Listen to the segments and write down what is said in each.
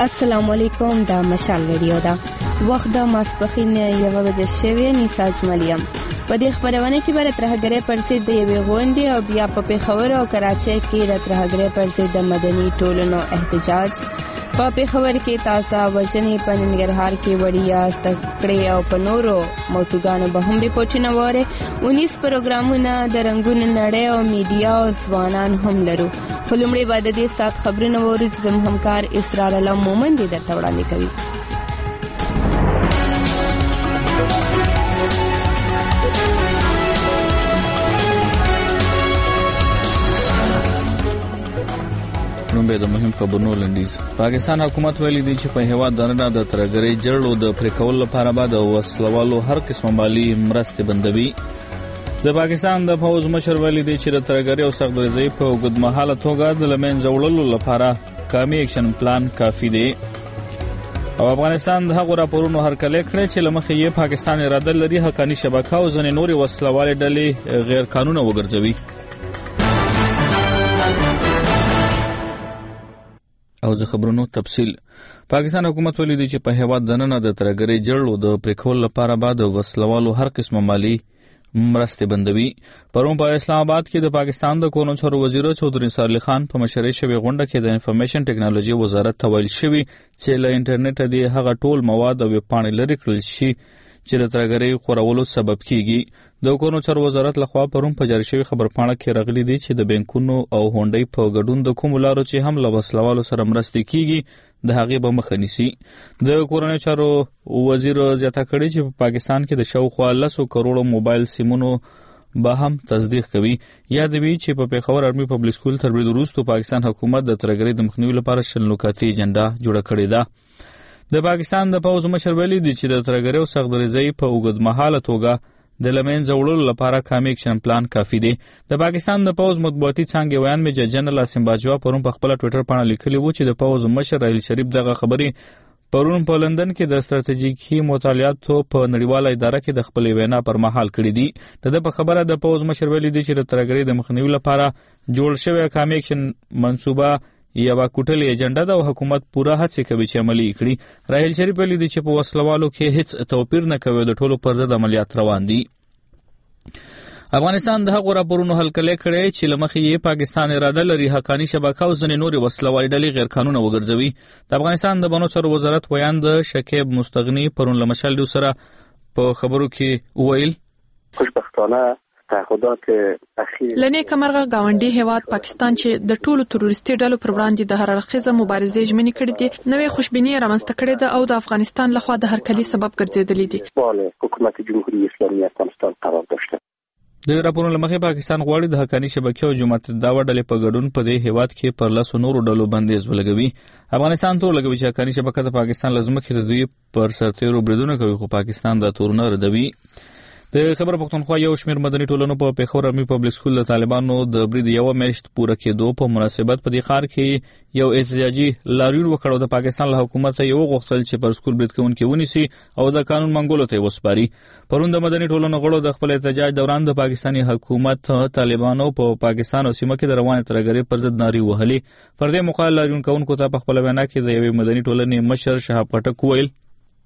السلام علیکم، دا مشال ریډیو ده. وخت د ماسپښین 1 شوی نیسا جملیم. په دې خبرونه کې به ترهګری پر ضد د یوې غونډې او بیا په پیښور او کراچۍ کې د ترهګری پر ضد د مدني ټولنو احتجاج. په پیښور کې تازه وژنې، په ننګرهار کې وړیا زده کړې او په نورو موضوعاتو به هم ریپورټونه وره. 19 پروګرامونه د رنگونو نړۍ او میډیا او ځوانان هم لرو. په لومړي بعد د دې سات خبرونه ووري چې زموږ همکار اسرار الله مومن دې درته وړاندې کوي. نومبه د مهم خبرونو لنډیز. پاکستان حکومت ویلي دی چې په هیواد دننه د ترهګرۍ جړلو د پرې کولو لپاره به د وسلوالو هر قسمه مالي مرستې بندوي. د پاکستان د پوځ مشر ویلي دی چې د ترهګرۍ او سختدریزۍ په اوږدمهاله توګه د له منځه وړلو لپاره قومي اکشن پلان کافي دی. او افغانستان د هغو راپورونو هرکلی کړی چې له مخې یې پاکستان اراده لري حقاني شبکه او ځینې نورې وسلوالې ډلې غیر قانونه وګرځوي. او د خبرونو تفصیل. پاکستان حکومت ویلي دی چې په هیواد دننه د ترهګرۍ جړلو د پرې کولو لپاره به د وسلوالو هر قسمه مالي مرستې بندوي. پرون په اسلام آباد کې د پاکستان د کورنیو چارو وزیر چودھری نثار علي خان په مشرۍ شوې غونډه کې د انفارمیشن ټیکنالوژي وزارت ته ویل شوي چې له انټرنیټ د هغه ټول مواد او ویبپاڼې لرې کړل شي چې د ترهګرۍ خورولو سبب کیږي. د کورنیو چارو وزارت لخوا پرون په جاری شوی خبرپاڼه کې راغلي دي چې د بانکونو او هونډۍ په ګډون د کومو لارو چې هم له وسلوالو سره مرستې کیږي د هغې به مخه نیسي. د کورنیو چارو وزیر زیاته کړې چې په پاکستان کې د شاوخوا 10 کروڑو موبایل سیمونو به هم تصدیق کوي. یادوي چې په پیښور آرمي پبلک سکول تر برید وروسته پاکستان حکومت د ترهګرۍ د مخنیوي لپاره شل نکاتي ایجنډا جوړه کړې ده. د پاکستان د پوځ مشر ویلي دی چې د ترهګرۍ او سختدریزۍ په اوږدمهاله توګه د له منځه وړلو لپاره قومي اکشن پلان کافي دی. د پاکستان د پوځ مطبوعاتي څانګې ویان میجر جنرال عاصم باجوا پرون په خپل ټوئیټر باندې لیکلي و چې د پوځ مشر راحیل شریف دغه خبرې پرون په لندن کې د ستراتیژیکي مطالعاتو په نړیواله اداره کې د خپلې وینا پر مهال کړې دي. د په خبره د پوځ مشر ویلي دی چې د ترهګرۍ د مخنیوي لپاره جوړ شوی قومي اکشن منصوبه یوه کوټلې ایجنډا ده او حکومت پوره هڅې کوي چې عملي کړي. راحیل شریف ویلي دی چې په وسلوالو کې هیڅ توپیر نه کوي، د ټولو پر ضد عملیات روان دي. افغانستان د هغو راپورونو هرکلی کړی چې له مخې یې پاکستان اراده لري حقاني شبکه او ځینې نورې وسلوالې ډلې غیر قانونه وګرځوي. د افغانستان د بنو چارو وزارت ویان د شکیب مستغني پرون له مشال ډیو سره په خبرو کې وویل خوشبختانه تعهدات اخیر لنې کمرغه گاونډي هیواد پاکستان چې د ټولو تروریستي ډلو پر وړاندې د هر اړخیزه مبارزې ژمنې کړې دي، نوې خوشبیني رامنځته کړې ده او د افغانستان لخوا د هرکلي سبب ګرځېدلې دي. بله حکومت جمهوری اسلامی افغانستان قرار داشته. د راپورونو لمخې پاکستان غواړي د حقاني شبکې او جماعت دعوه ډلې په ګډون په دې هیواد کې پر 10 نورو ډلو بندیز ولګوي. افغانستان تور لګوي چې حقاني شبکه د پاکستان لزمکې د دوی پر سرتیرو بریدونه کوي، خو پاکستان دا تورونه ردوي. د خبر پښتونخوا یو شمېر مدني ټولنو په پیښور آرمي پبلک سکول د طالبانو د برید یوه میاشت پوره کېدو په مناسبت په دې ښار کې یو احتجاجي لاریون وکړ او د پاکستان له حکومت یې وغوښتل چې پر سکول برید کوونکي ونیسي او د قانون منګولو ته یې وسپاري. پرون د مدني ټولنو غړو د خپل احتجاج دوران د پاکستاني حکومت طالبانو په پاکستان او سیمه کې د روانې ترهګرۍ پر ضد نارې وهلې. پر دې موقع لاریون کوونکو ته په خپله وینا کې د یوې مدني ټولنې مشر شهاب پټک وویل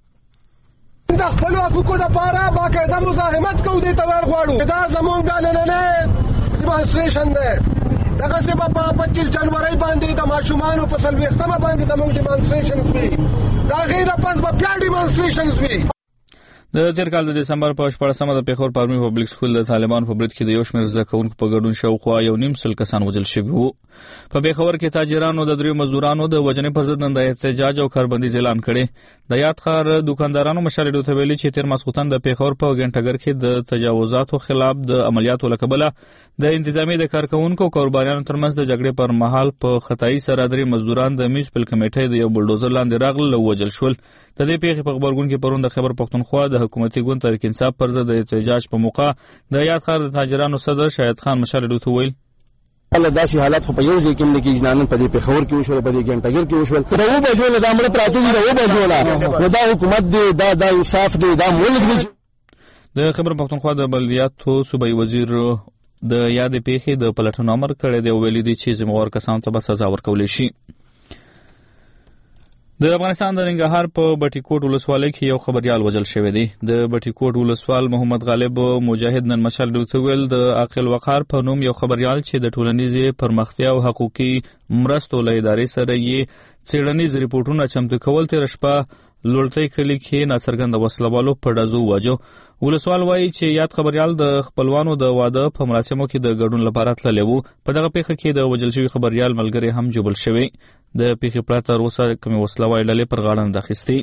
د خپل حقوقو لپاره باقاعده مزاحمت کوو، دې ته ورغواړو. دا زموږ نننی ډیمانسټریشن دی. دغسې به په 25 جنورۍ باندې د ماشومانو په 40مه باندې زموږ ډیمانسټریشنز وي. د هغې نه پس به بیا ډیمانسټریشنز وي. د تیر کال د دسمبر په 14مه د پیښور په آرمي پبلک سکول د طالبانو په برید کې د یو شمېر زده کوونکو په ګډون شاوخوا 1.5 کسان وژل شوي وو. په پیښور کې تاجرانو د 3 مزدورانو د وژنې پر ضد نن د احتجاج او کاربندیز اعلان کړی. د یاد ښار دکاندارانو مشال ډیو ته ویلي چې تیر ماسخوتن د پیښور په ګنټګر کې د تجاوزاتو خلاف د عملیاتو له کبله د انتظامی د کارکوونکو کاروباریانو ترمنځ د جګړې پر مهال په خطایي سره 3 مزدوران د میونسپل کمیټې د یو بلډوزر لاندې راغلل او وژل شول. د دې پیښې په خبرګون کې پرون د خیبر پښتونخوا د حکومتي ګوند تحریک انصاف پر ضد د احتجاج په موقع د یاد ښار د تاجرانو صدر شاهد خان مشال ډیو ته ویل الله داسې حالات خو په یو ځای کې نه کېږي، نن په دې پیښور کې وشول، په دې ګنټګر کې وشول، تر و بجو دا مړه پراته دي، و بجو نو دا حکومت دی، دا انصاف دی، دا ملک دی. د خبر پښتونخوا د بلدیاتو صوبایي وزیر د یاد پیښې د پلټنو امر کړی دی او ویلي دی چې ذمهوار کسانو ته به سزا ورکولی شي. د افغانستان د ننګرهار په بټي کوټ ولسوالۍ کې یو خبريال وژل شوی دی. د بټي کوټ ولسوال محمد غالب مجاهد نن مشال ډوته ویل د عاقل وقار په نوم یو خبريال چې د ټولنیزې پرمختیا او حقوقي مرستو له ادارې سره یې څېړنیز ریپورتونه چمتو کول تیر شپه لوړتۍ کلی کې ناڅرګند وسلوالو په ډزو واجو. ولسوال وایي چې یاد خبريال د خپلوانو د واده په مراسمو کې د ګډون لپاره تللی و. په دغه پیښه کې د وژل شوي خبريال ملګری هم جوړل شوی. د پیښې پرته تر اوسه کومې وسلوالې ډلې پر غاړه نه اخیستې.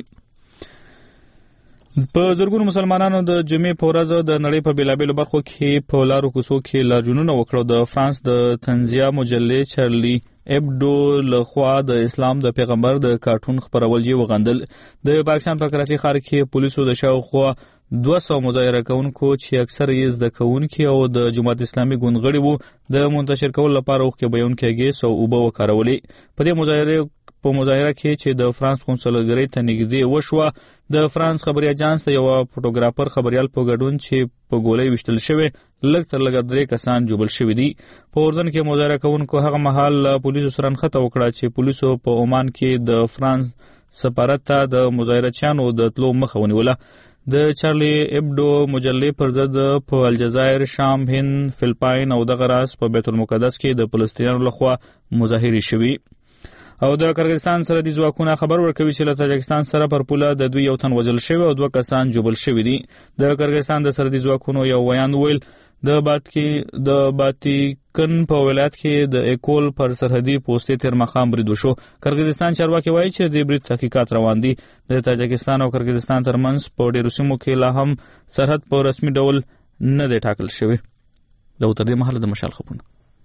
په زرګونو مسلمانانو د جمعې په ورځ د نړۍ په بیلابیلو برخو کې په لارو کوڅو کې لاریونونه وکړو. د فرانس د تنزیه مجلې چارلی ایبډو لخوا د اسلام د پیغمبر د کارټون خپرول یې وغندل. د پاکستان په کراچۍ ښار کې پولیسو د شاوخوا 200 مظاهره کوونکو چې اکثر یې زده کوونکي او د جماعت اسلامي ګوند غړي وو د منتشر کولو لپاره اوښکې بهیونکي ګیس او اوبه وکارولې. په دې مظاهره کې چې د فرانس قونسلګرۍ ته نږدې وشوه، د فرانس خبري اجانس ته یو فوټوګرافر خبريال په ګډون چې په ګولۍ وشتل شوی لږ تر لږه 3 کسان جوړل شوي دي. په اردن کې مظاهره کوونکو هغه مهال پولیسو سره نښته وکړه چې پولیسو په عمان کې د فرانس سفارت ته د مظاهرچیانو د تلو مخه ونیوله. د چارلی ایبډو مجلې پر ضد په الجزایر، شام، هند، فلپاین او دغه راز په بیت المقدس کې د فلسطینیانو لخوا مظاهرې شوي. او د کرغستان سرحدي ځواکونه خبر ورکوي چې له تاجکستان سره پر پوله د دوی یو تن وژل شوی او 2 کسان جوړل شوي دي. د کرغستان د سرحدي ځواکونو یو ویان ویل د باتیکن په ولایت کې د اکول پر سرحدي پوسټې تیر مخام برید وشو. کرغستان چارواکي وایي چې د برید تحقیقات روان دي. د تاجکستان او کرغستان ترمنځ په ډیرو سیمو کې لا هم سرحد په رسمي ډول نه دی ټاکل شوی. دا تر دې مهاله د مشال خبرونه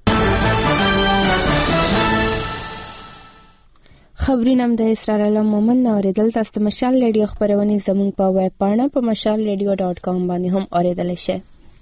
خبرونه هم د اسرار علم مومن اوریدل. تاسو ته مشال ریډیو خبرونه زموږ په ویب پاڼه په mashalradio.com باندې هم اوریدل شئ.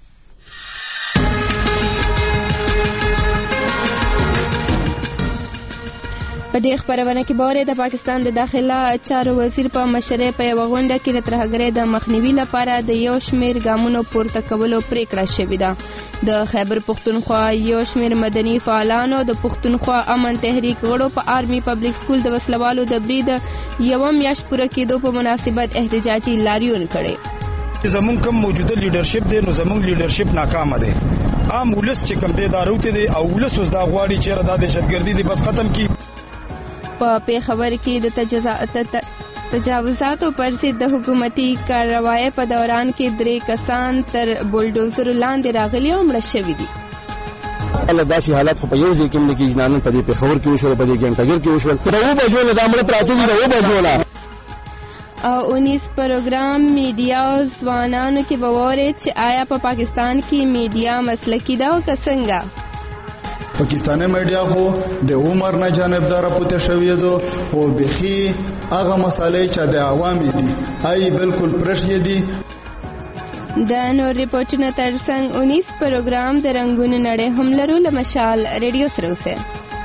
په دې خبرونه کې بوره د پاکستان د داخله چارو وزیر په مشرۍ په یو غونډه کې د ترهګرۍ د مخنیوي لپاره د یو شمېر ګامونو پورته کولو پریکړه شوې ده. د خیبر پښتونخوا یو شمېر مدني فعالانو د پښتونخوا امن تحریک غړو په آرمي پبلک سکول د وسلوالو د برید یو میاشت پوره کېدو په مناسبت احتجاجي لاریون کړي. زمونږ کوم موجوده لیډرشپ دی نو زمونږ لیډرشپ ناکامه دی. عام ولس چې کوم دی داروته دی او ولس اوس دا غواړي چې را د دهشتګردي دی بس ختم کی. په پیښور کې د تجاوزاتو پر ضد د حکومتي کاروایی په دوران کې 3 کسان تر بولډوزر لاندې راغلي او مړه شوي دي. الله داسې حالات خو په یو ځای کې نه کېږي. نن په دې پیښور کې وشول، په دې ګنټګر کې وشول، تر 2 بجو نه د امر پراته دي 2 بجو نه. او 19 پروګرام میډیا ځوانانو کې بوره چې آیا په پاکستان کې میډیا مسلکی ده او څنګه؟ پاکستانی میډیا خو د عمر نه جانبدار پته شوی دو او بخي هغه مسالې چې د عوامي دي آی بالکل پرشي دي. د نور ریپورتونو ترڅنګ 19 پروګرام د رنگونو نړۍ هم لرو. له مشال ریډیو سره اوسه.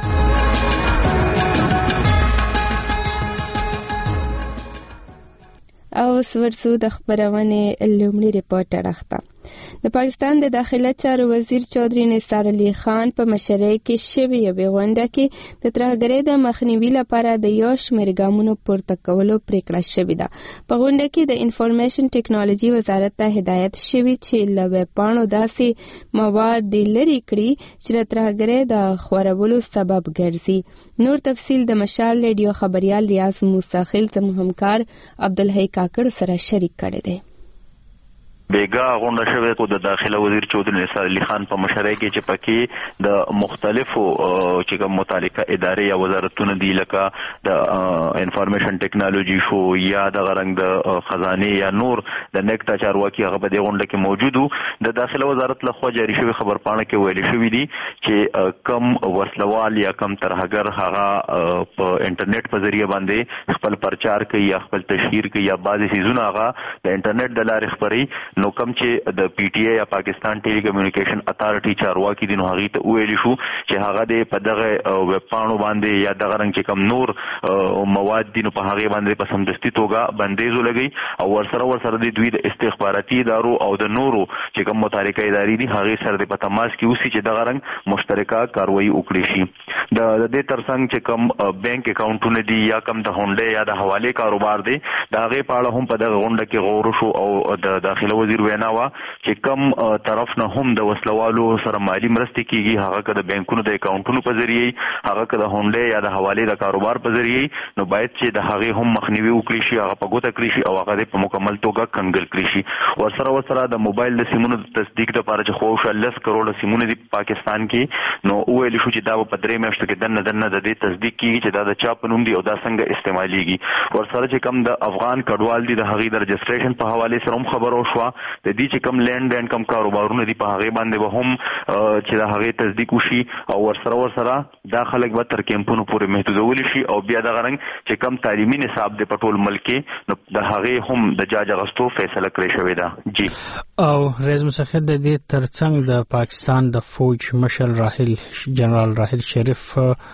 او ورسو د خبرونه لومړي ریپورټر اخته. د پاکستان د داخله چارو وزیر چودري نثار علي خان په مشرۍ کې شوې یوې غونډه کې د ترهګرۍ د مخنیوي لپاره د یو شمېر ګامونو پورته کولو پریکړه شوې ده. په غونډه کې د انفارمیشن ټیکنالوژي وزارت ته هدایت شوی چې له ویبپاڼو داسې مواد لرې کړي چې د ترهګرۍ د خورولو سبب ګرځي. نور تفصیل د مشال ریډیو خبريال ریاض موسی خیل زموږ همکار عبدالحی کاکړ سره شریک کړی دی. بیګا غونډه شوې کو د داخله وزیر چودري نثار علي خان په مشرۍ کې چې پکې د مختلفو چې کوم متعلقه ادارې یا وزارتونه دي لکه د انفارمیشن ټیکنالوژي شو یا د غرنګ د خزانه یا نور د نیکتا چارواکي هغه په دې غونډه کې موجودو. د داخله وزارت لخوا جاری شوی خبرپاڼه کې ویل شوی دي چې کم وسلوال یا کم ترهګر هغه په انټرنیټ په ذریعہ باندې خپل پرچار کوي یا خپل تشهیر کوي یا بعضی سيزونه هغه د انټرنیټ د لارې خبري نو کم چې د پی ټی آی یا پاکستان ټیلی کمیونیکیشن اتارټي چارواکي دي نو هغه ته ویل شو چې هغه د په دغه ویب پاڼو باندې یا دغه رنګ چې کم نور مواد دي نو په هغه باندې په سمدستي توګه بندیز ولګي او ورسره د دوی د استخباراتي ادارو او د نورو چې کوم متحرکه ادارې دي هغه سره په تماس کې اوسي چې دغه رنګ مشترکه کاروایی وکړي شي. د دې ترڅنګ چې کوم بانک اکاونټونه دي یا کوم د هونډې یا د حواله کاروبار دي دا هغه په اړه هم په دغه غونډه کې غور وشو او د داخله وزیر وینا وا چې کوم طرف نه هم د وسلوالو سره مالی مرستې کیږي هغه که د بانکونو د اکاونټونو په ذریعه هغه که د هونډې یا د حواله د کاروبار په ذریعه نو باید چې د هغه هم مخنیوي وکړي شي هغه په ګوته کړی شي او هغه په مکمل توګه کنګل کړی شي. ورسره د موبایل د سیمونو د تصدیق لپاره چې خو 10 کروڑ سیمونه دي پاکستان کې نو ویل شو چې دا په 3 میاشتو کې دنه د دې تصدیق کیږي چې دا د چا په نوم دی او دا څنګه استعماليږي. ورسره چې کم د افغان کډوال دي د هغې د رجسټریشن په حواله سره هم خبرو شو د دې چې کم لینډ اینډ کم کاروبارونه دي په هغه باندې به هم چې د هغې تصدیق وشي او ورسره دا خلک به تر کیمپونو پورې محدودول شي او بیا د غرنګ چې کم تعلیمي نصاب د پټول ملک نو د هغې هم د جاج اغستو فیصله کړې شوې ده. جی او رئیس مسخر د دې ترڅنګ د پاکستان د فوج مشر جنرال راحل شریف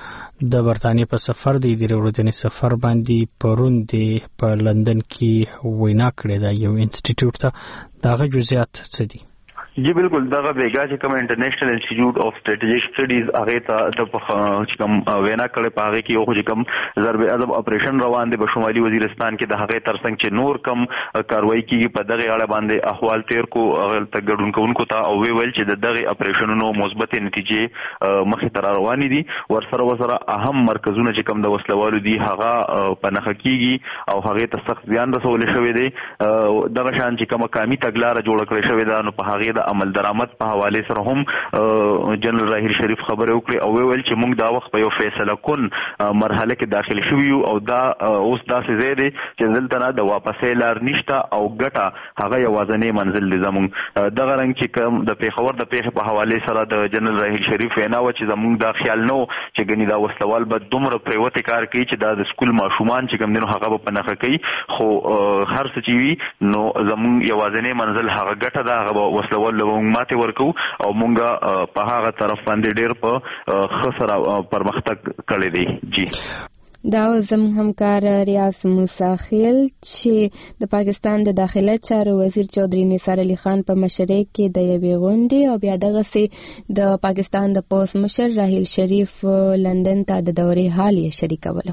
د برتانیې په سفر د دې ورځې سفر باندې پرون په لندن کې وینا کړې ده یو انسټیټیوټ ته دغه جزئیات څه دي؟ جی بالکل دغه بیګا چې کوم انټرنیشنل انسټیټیوټ اف سټریټیجیک سټډیز هغه ته د چې کوم وینا کړي په هغه کې یو چې کوم ضرب عضب اپریشن روان دي په شمالي وزیرستان کې د هغه ترڅنګ چې نور کم کاروایی کیږي په دغه اړه باندې احوال تیر کو هغه ته ګډونکو ته او ویل چې د دغه اپریشنونو مثبت نتیجې مخې ته روانې دي. ورسره اهم مرکزونه چې کوم د وسلوالو دي هغه په نخ کیږي او هغه ته سخت زیان رسول شوی دی. دغه شان چې کوم قامي تګلارې جوړ کړې شوې ده نو په هغه د عمل درآمد په حواله سره هم جنرال راحل شریف خبره وکړي او ویل چې موږ دا وخت په یو فیصله کن مرحله کې داخل شوی او دا اوس داسې ځای دی چې دلته نه د واپسې لار نشته او ګټه هغه یوازینی منزل دی زموږ. دغه رنګ چې کوم د پیښور د پیښې په حواله سره د جنرال راحل شریف وینا و چې زموږ دا خیال نو چې ګنې دا وسلوال به دومره پریوت کار کوي چې دا د سکول ماشومان چې کوم دینو هغه په نخښه کوي خو هر څه چې وي نو زموږ یوازینی منزل هغه ګټه ده هغه وسلوال موږ ماته ورکو او موږ په هغه طرف باندې ډېر په خسره پرمختګ کړی دی. جی دا زموږ همکار ریاض موسی خیل چې د پاکستان د داخله چارو وزیر چودھری نثار علي خان په مشرۍ کې د یوې غونډې او بیا دغسې د پاکستان د پوس مشر راحل شریف لندن ته د دورې حال یې شریکولو.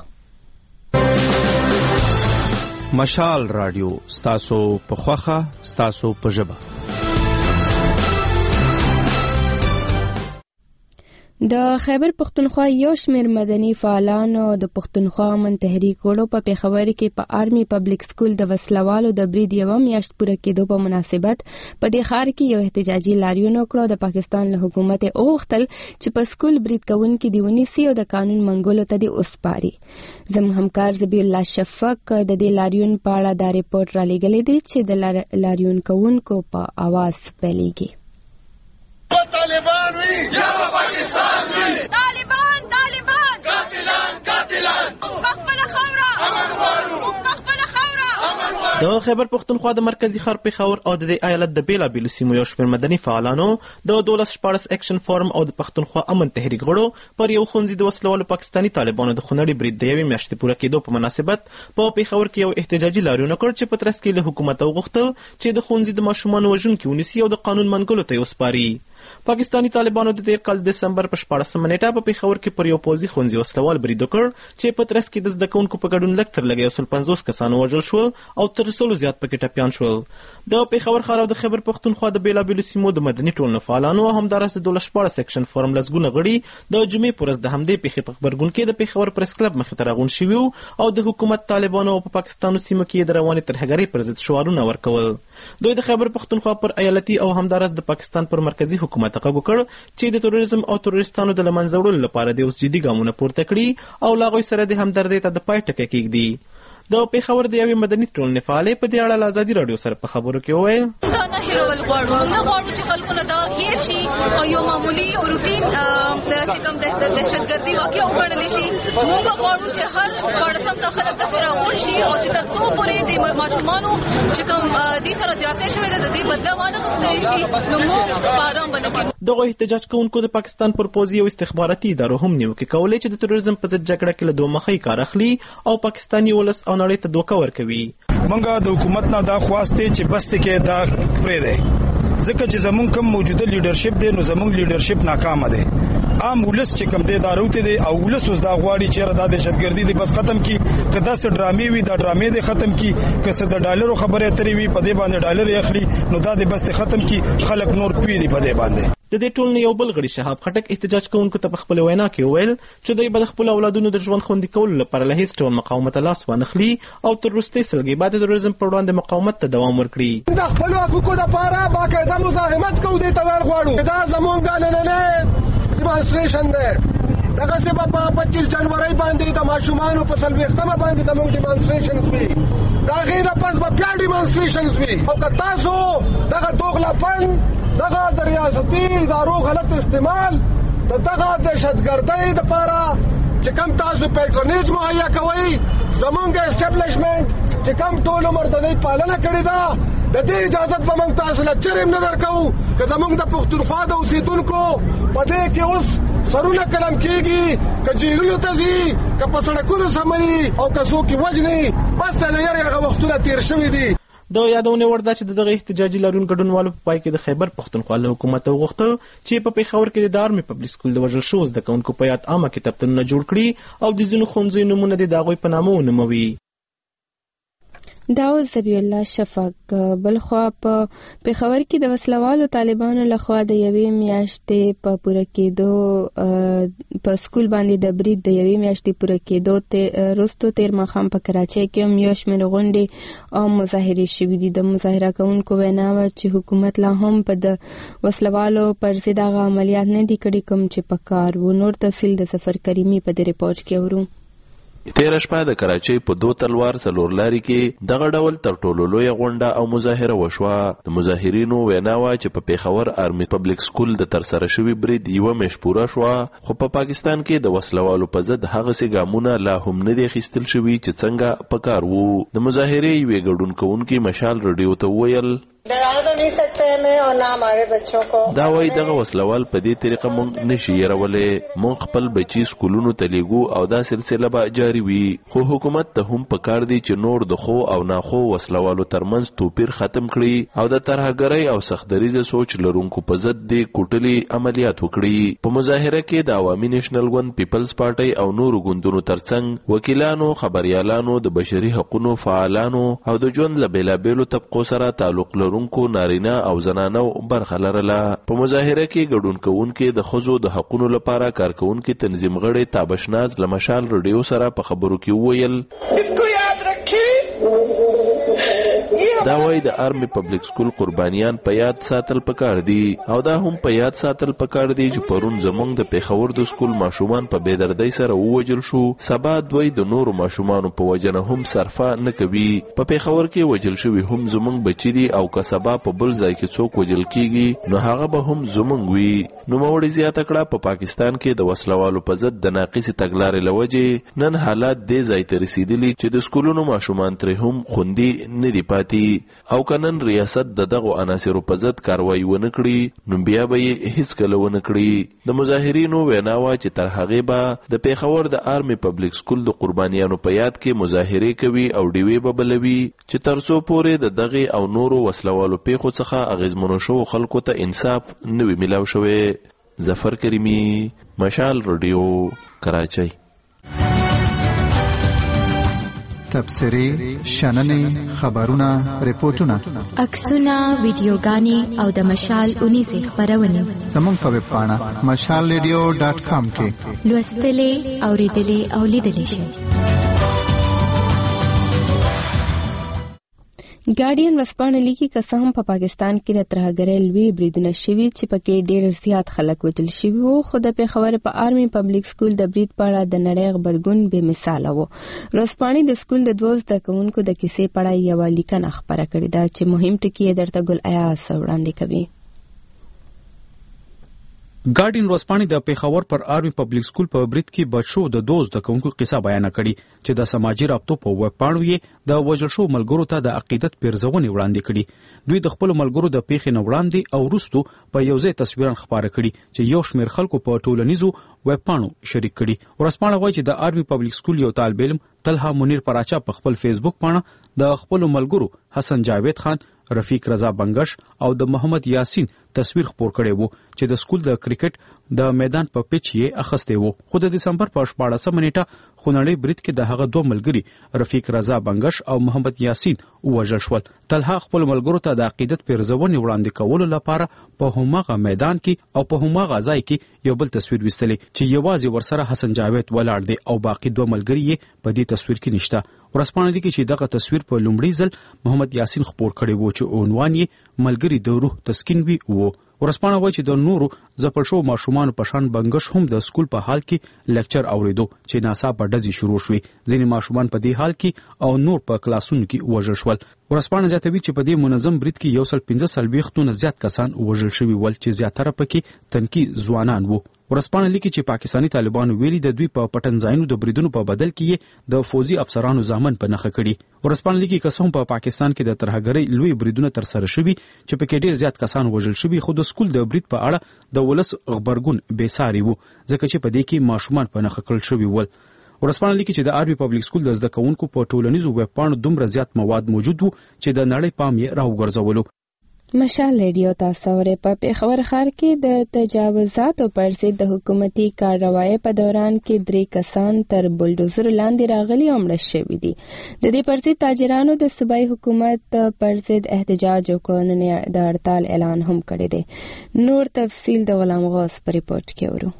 مشال رادیو ستاسو په خوخه ستاسو په ژبه. د خیبر پختونخوا یو شمېر مدني فعالانو د پختونخوا امن تحریک وړو په پیښور کې په آرمي پبلک سکول د وسلوالو د برید یوه میاشت پوره کېدو په مناسبت په دې ښار کې یو احتجاجي لاریون وکړ. د پاکستان له حکومت وغوښتل چې په سکول برید کوونکي دې ونیسي او د قانون منګولو ته دې وسپاري. زموږ همکار ذبیح الله شفق د دې لاریون په اړه دا ریپورټ رالیږلی دی چې د لاریون کوونکو په اواز پیلېږي. طالبان وی یا پاکستان وی طالبان قاتلان خپل خوره امن غواړو خپل خوره امن غواړو. د خیبر پختونخوا د مرکزی ښار پیښور او د دې ایالت د بیلابیلو سیمو یو شمېر مدني فعالانو د 1214 اکشن فورم او د پختونخوا امن تحریک غړو پر یو ښوونځي د وسلوالو پاکستاني طالبانو د خونړي برید د یوې میاشتې پوره کېدو په مناسبت په پیښور کې یو احتجاجي لاریون وکړ چې په ترڅ کې له حکومت وغوښتل چې د ښوونځي د ماشومانو وژونکي ونیسي او د قانون منګولو ته یې وسپاري. پاکستاني طالبانو د تیر کال د دسمبر په 14 نیټه په پیښور کې پر یو پوځي ښوونځي وسلوال برید وکړ چې په ترڅ کې د زده کوونکو په ګډون لږ تر لږه 150 کسانو وژل شول او تر 100 زیات پکې ټپیان شول. د پیښور ښار او د خیبر پختونخوا د بیلابیلو سیمو د مدني ټولنو فعالانو او همدارس د 1214 اکشن فورم لسګونه غړي د جمعې په ورځ د همدې پیښې په خبرګون کې د پیښور پریس کلب مخې ته راغونډ شوي او د حکومت طالبانو په پاکستانو سیمو کې د روانې ترهګرۍ پر ضد شعارونه ورکول. دوی د خیبر پختونخوا پر ایالتي او همدارس د پاکستان پر مرکزی حکومت غږ وکړ چې د تروریزم او تروریستانو د له منځه وړلو لپاره د اوس جدي ګامونه پورته کړي او له هغوی سره د همدردۍ ته د پای ټکی کېږدي. د پیښور د یوې مدني ټولنې فعالې په دې اړه له ازادي راډیو سره په خبرو کې وویل دا نه هیرول غواړو چې خلکو نه دا هیر شي او یو معمولی او روټین چې کوم د دهشتګردي واقعه وګڼل شي. موږ غواړو چې هر شپاړسم ته خلک داسې راغونډ شي او چې تر څو پورې د ماشومانو چې کوم دې سره زیاتې شوې ده د دې بدله وانه غوښتلی شي نو موږ په ارام به نه کېږو. دغو احتجاج کوونکو د پاکستان پر پوځي او استخباراتي ادارو هم نیوکې کولې چې د تروریزم په ضد جګړه کې له دوه مخی کار اخلي او پاکستاني ولس او نړۍ ته دوکه ورکوي. موږ د حکومت نه دا خواستې چې بس کې دا پرې ده ځکه چې زمونږ کوم موجوده لیډرشپ دی نو زمونږ لیډرشپ ناکامه ده. عام ولس چې کوم دی داروته دی او ولس اوس دا غواړي چې دا دهشتګردي دی بس ختم کی کدا څه ډرامې وي دا ډرامې دی ختم کی کسه د ډالرو خبره اترې وي په دې باندې ډالر اخلي نو دا دی بس ختم کی خلک نور پوي دی په دې باندې. د دې ټولنې یو بل غړي شهاب خټک احتجاج کوونکو ته په خپل وینا کې وویل چې دوی به د خپل اولادونو د ژوند خوندي کولو لپاره له هیڅ ډول مقاومت لاس وانخلي او تر وروستۍ سلګۍ بعد د تروریزم پر وړاندې مقاومت ته دوام ورکړي. د خپل حقوقو لپاره باقاعده مزاحمت کوو دې ته ویل غواړو دا زمونږ نننې ډیمانسټریشن دی دغه څه په 25 جنوري باندې د ماشومانو په 40مه باندې زمونږ ډیمانسټریشنز وي دا غیر پس په بیا ډیمانسټریشنز وي او که تاسو دغه دوغلاپن دغه د ریاستي ادارو غلط استعمال دغه دهشتګردۍ دپاره چې کوم تاسو پیټرنیج مهیا کوئ زمونږ اسټابلیشمنټ چې کوم ټول عمر د دې پالنه کړې ده د دې اجازت به موږ تاسو له چرېم نه درکوو که زمونږ د پښتونخوا د اوسېدونکو په دې کې اوس سرونه قلم کېږي که جیلونو ته ځي که په سړکونو سمري او که څوک یې وژني بس د لرې هغه وختونه تېر شوي دي. د یادونې وړ ده چې دغه احتجاجي لاریون ګډونوالو په پای کې د خیبر پښتونخوا له حکومت وغوښتل چې په پیښور کې د آرمي پبلک سکول د وژل شوو زده کوونکو په یاد عامه کتابتونونه جوړ کړي او د ځینو ښوونځیو نومونه د هغوی په نامه ونوموي. داود ذبیح الله شفق بلخوا په پیښور کې د وسلوالو طالبانو لخوا د یوې میاشتې په پوره کېدو په سکول باندې د برید د یوې میاشتې پوره کېدو وروسته تېر ماښام په کراچۍ کې هم یو شمېر غونډې او مظاهرې شوي دي. د مظاهره کوونکو وینا وه چې حکومت لا هم په د وسلوالو پر ضد هغه عملیات نه دي کړي کوم چې په کار و. نور تفصیل د سفر کریمي په دې ریپورټ کې اورو. تیره شپه د کراچۍ په دو تلوار څلور لارې کې دغه ډول تر ټولو لویه غونډه او مظاهره وشوه. د مظاهرینو وینا وه چې په پیښور آرمي پبلک سکول د ترسره شوي برید یوه میاشت پوره شوه خو په پاکستان کې د وسلوالو په ضد هغسې ګامونه لا هم نه دي اخیستل شوي چې څنګه په کار وو. د مظاهرې یوې ګډون کوونکي مشال رادیو ته وویل دا وایي دغه وسلوال په دې طریقه مونږ نشي یېرولی مونږ خپل بچي سکولونو ته لیږو او دا سلسله به جاري وي خو حکومت ته هم پکار دی چې نور د خو او ناخو وسلوالو ترمنځ توپیر ختم کړي او د ترهګرۍ او سختدریزه سوچ لرونکو په ضد د کوټلي عملیات وکړي. په مظاهره کې د عوامي نیشنل ګوند پیپلز پارټۍ او نورو ګوندونو ترڅنګ وکیلانو خبریالانو د بشري حقوقو فعالانو او د ژوند له بېلابېلو طبقو سره تعلق لرونکو نارینه او زنانو برخه لرله. په مظاهره کې ګډون کوونکي د ښځو د حقونو لپاره کارکوونکي تنظیم غړي تابشناز له مشال رادیو سره په خبرو کې وویل دا وایي د آرمي پبلک سکول قربانیان په یاد ساتل پکار دي او دا هم په یاد ساتل پکار دي چې پرون زمونږ د پیښور د سکول ماشومان په بېدردۍ سره ووجل شو سبا دوی د نورو ماشومانو په وجنه هم صرفه نه کوي. په پیښور کې وجل شوي هم زمونږ بچي دي او که سبا په بل ځای کې څوک وجل کیږي نو هغه به هم زمونږ وي. نوموړي زیاته کړه په پاکستان کې د وسلوالو په ضد د ناقصې تګلارې له وجې نن حالات دې ځای ته رسېدلي چې د سکولونو ماشومان ترې هم خوندي نه دي پاتې او که نن ریاست د دغو عناصرو په ضد کاروایي ونه کړي نو بیا به یې هیڅکله ونه کړي. د مظاهرینو وینا وه چې تر هغې به د پیښور د آرمي پبلک سکول د قربانیانو په یاد کې مظاهرې کوي او ډیوې به بلوي چې تر څو پورې د دغې او نورو وسلوالو پیښو څخه اغیزمنو شوو خلکو ته انصاف نه وي میلاو شوی. ظفر کریمي مشال رادیو کراچۍ. تبصرې شننې خبرونه ریپورتونه عکسونه ویډیوګانې او د مشال اونیزې خپرونې زموږ په ویب پاڼه mashalradio.com کې لوستلې اوریدلې او لیدلې شئ. ګارډین ورځپاڼه لیکي که څه هم په پاکستان کې د ترهګرۍ لوی بریدونه شوي چې پکې ډېر زیات خلک وژل شوي وو، خو د پېښور په آرمي پبلک سکول د برید په اړه د نړۍ غبرګون بې مثاله و. ورځپاڼې د سکول د 2 زده کوونکو د کیسې په اړه یوه لیکنه خپره کړې ده چې مهم ټکي یې درته ګل ایاز وړاندې کوي. ګارډین ورځپاڼې د پېښور پر آرمي پبلک سکول په برید کې بچ شو د 2 زده کوونکو قصه بیان کړي چې د سماجي رابطو په ویب پاڼو یې د وژل شوو ملګرو ته د عقیدت پیرزونې وړاندې کړي. دوی د خپل ملګرو د پیښې نه وړاندې او وروستو په یو ځای تصویران خپاره کړي چې یو شمېر خلکو په ټولنیزو ویب پاڼو شریک کړي. ورځپاڼه وایي چې د آرمي پبلک سکول یو طالب علم طلحه منیر پراچا په خپل فیسبوک پاڼه د خپل ملګرو حسن جاوید خان، رفیق رضا بنگش او د محمد یاسین تصویر خپور کړی وو چې د سکول د کرکټ د میدان په پیچ یې اخسته وو. خو د دسمبر په 14 نیټه خونړی برید کې د هغه 2 ملګري رفیق رضا بنگش او محمد یاسین وژل شول. طلحه خپل ملګرو ته د عقیدت پیرزونې وړاندې کولو لپاره په هماغه میدان کې او په هماغه ځای کې یو بل تصویر وستلې چې یوازې ورسره حسن جاوید ولاړ دی او باقی 2 ملګري یې په دې تصویر کې نشته. ورځپاڼه لیکي چې دغه تصویر په لومړي ځل محمد یاسین خپور کړی وو چې عنوان یې ملګري د روح تسکین وی وو. ورځپاڼه وایي چې د نورو ځپل شوو ماشومانو په شان بنگش هم د سکول په حال کې لیکچر اوریدو چې ناڅاپه ډزې شروع شوې. ځینې ماشومان په دې حال کې او نور په کلاسونو کې وژل شول. ورځپاڼه زیاتوي چې په دې منظم برید کې 115 نه زیات کسان وژل شوي ول چې زیاتره پکې تنکي ځوانان وو. ورځپاڼه لیکي چې پاکستانی طالبانو ویلي د دوی په پټن ځایونو د بریدونو په بدل کې د فوزي افسرانو ځامن په نخښه کړي. ورځپاڼه لیکي که څه هم په پاکستان کې د ترهګرۍ لوی بریدونه تر سره شوي چې پکې ډېر زیات کسان وژل شوي، خو د سکول د برید په اړه د ولس غبرګون بې ساري وو ځکه چې په دې کې ماشومان په نخښه کړل شوي ول. ورځپاڼه لیکي چې د آرمي پبلک سکول د زده کوونکو په ټولنیزو ویب پاڼو دومره زیات مواد موجود وو چې د نړۍ پام یې راوګرځولو. مشال ریډیو تاسو اورئ. په پېښور ښار کې د تجاوزاتو پر ضد د حکومتي کارروایۍ په دوران کې 3 کسان تر بلډوزر لاندې راغلي او مړه شوي دي. د دې پر ضد تاجرانو د صوبایي حکومت پر ضد احتجاج وکړ، نن د هړتال اعلان هم کړی دی. نور تفصیل د غلام غوث په ریپورت کې ورو.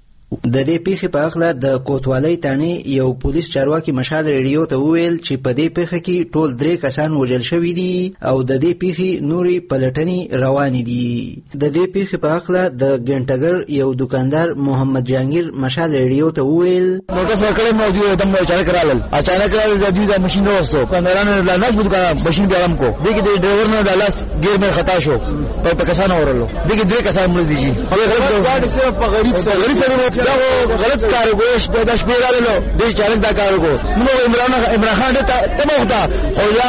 د دې پیښې په اړه د کوتوالۍ تانې یو پولیس چارواکي مشال ریډیو ته وویل چې په دې پیښه کې ټول 3 کسان وژل شوي دي او د دې پیښې نورې پلټنې روانې دي. د دې پیښې په اړه د ګنټګر یو دکاندار محمد جهانگیر مشال ریډیو ته وویل موټر سایکل موجود دم اچانک رالل د دوی د ماشين وروسته کامیرانو له لاس دکان ماشين بیرم کو دغه د ډرایور نه د لاس ګیر مې خطا شو په کسان اورلو دغه 3 کسان مړ دي. هغه غلط صرف په غریب سره دا غلط کار وګوش د شپېرالو د چارک دا کار وګو نو عمران خان ته تموخته خو یا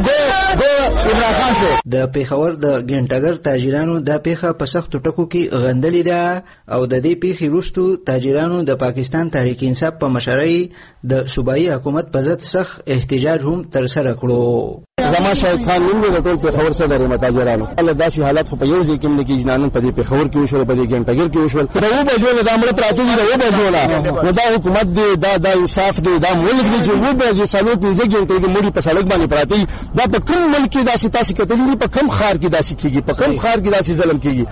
هغه عمران خان شو. د پېښور د ګنټګر تاجرانو دا پیښه په سختو ټکو کې غندلې ده او د دې پیښې وروستو تاجرانو د پاکستان تحریک انصاف په مشرۍ د صوبایي حکومت په ضد سخت احتجاج هم تر سره کړو. زما شاهد خان نوم د ټول پېښور صدر متاجرانو الله داسې حالات خو په یو ځای کې نه کې جنانن په دې پېښور کې وشول، په دې ګنټګر کې وشول. په بجو د امر پراته دي د بجولا نو دا حکومت دی دا انصاف دی دا ملک دی چې و به سالو 15 غنټې د مړي په سړک باندې پراته دا په کوم ملک کې داسې تاسو کتلې په کوم خار کې داسې کیږي، په کوم خار کې داسې ظلم کیږي.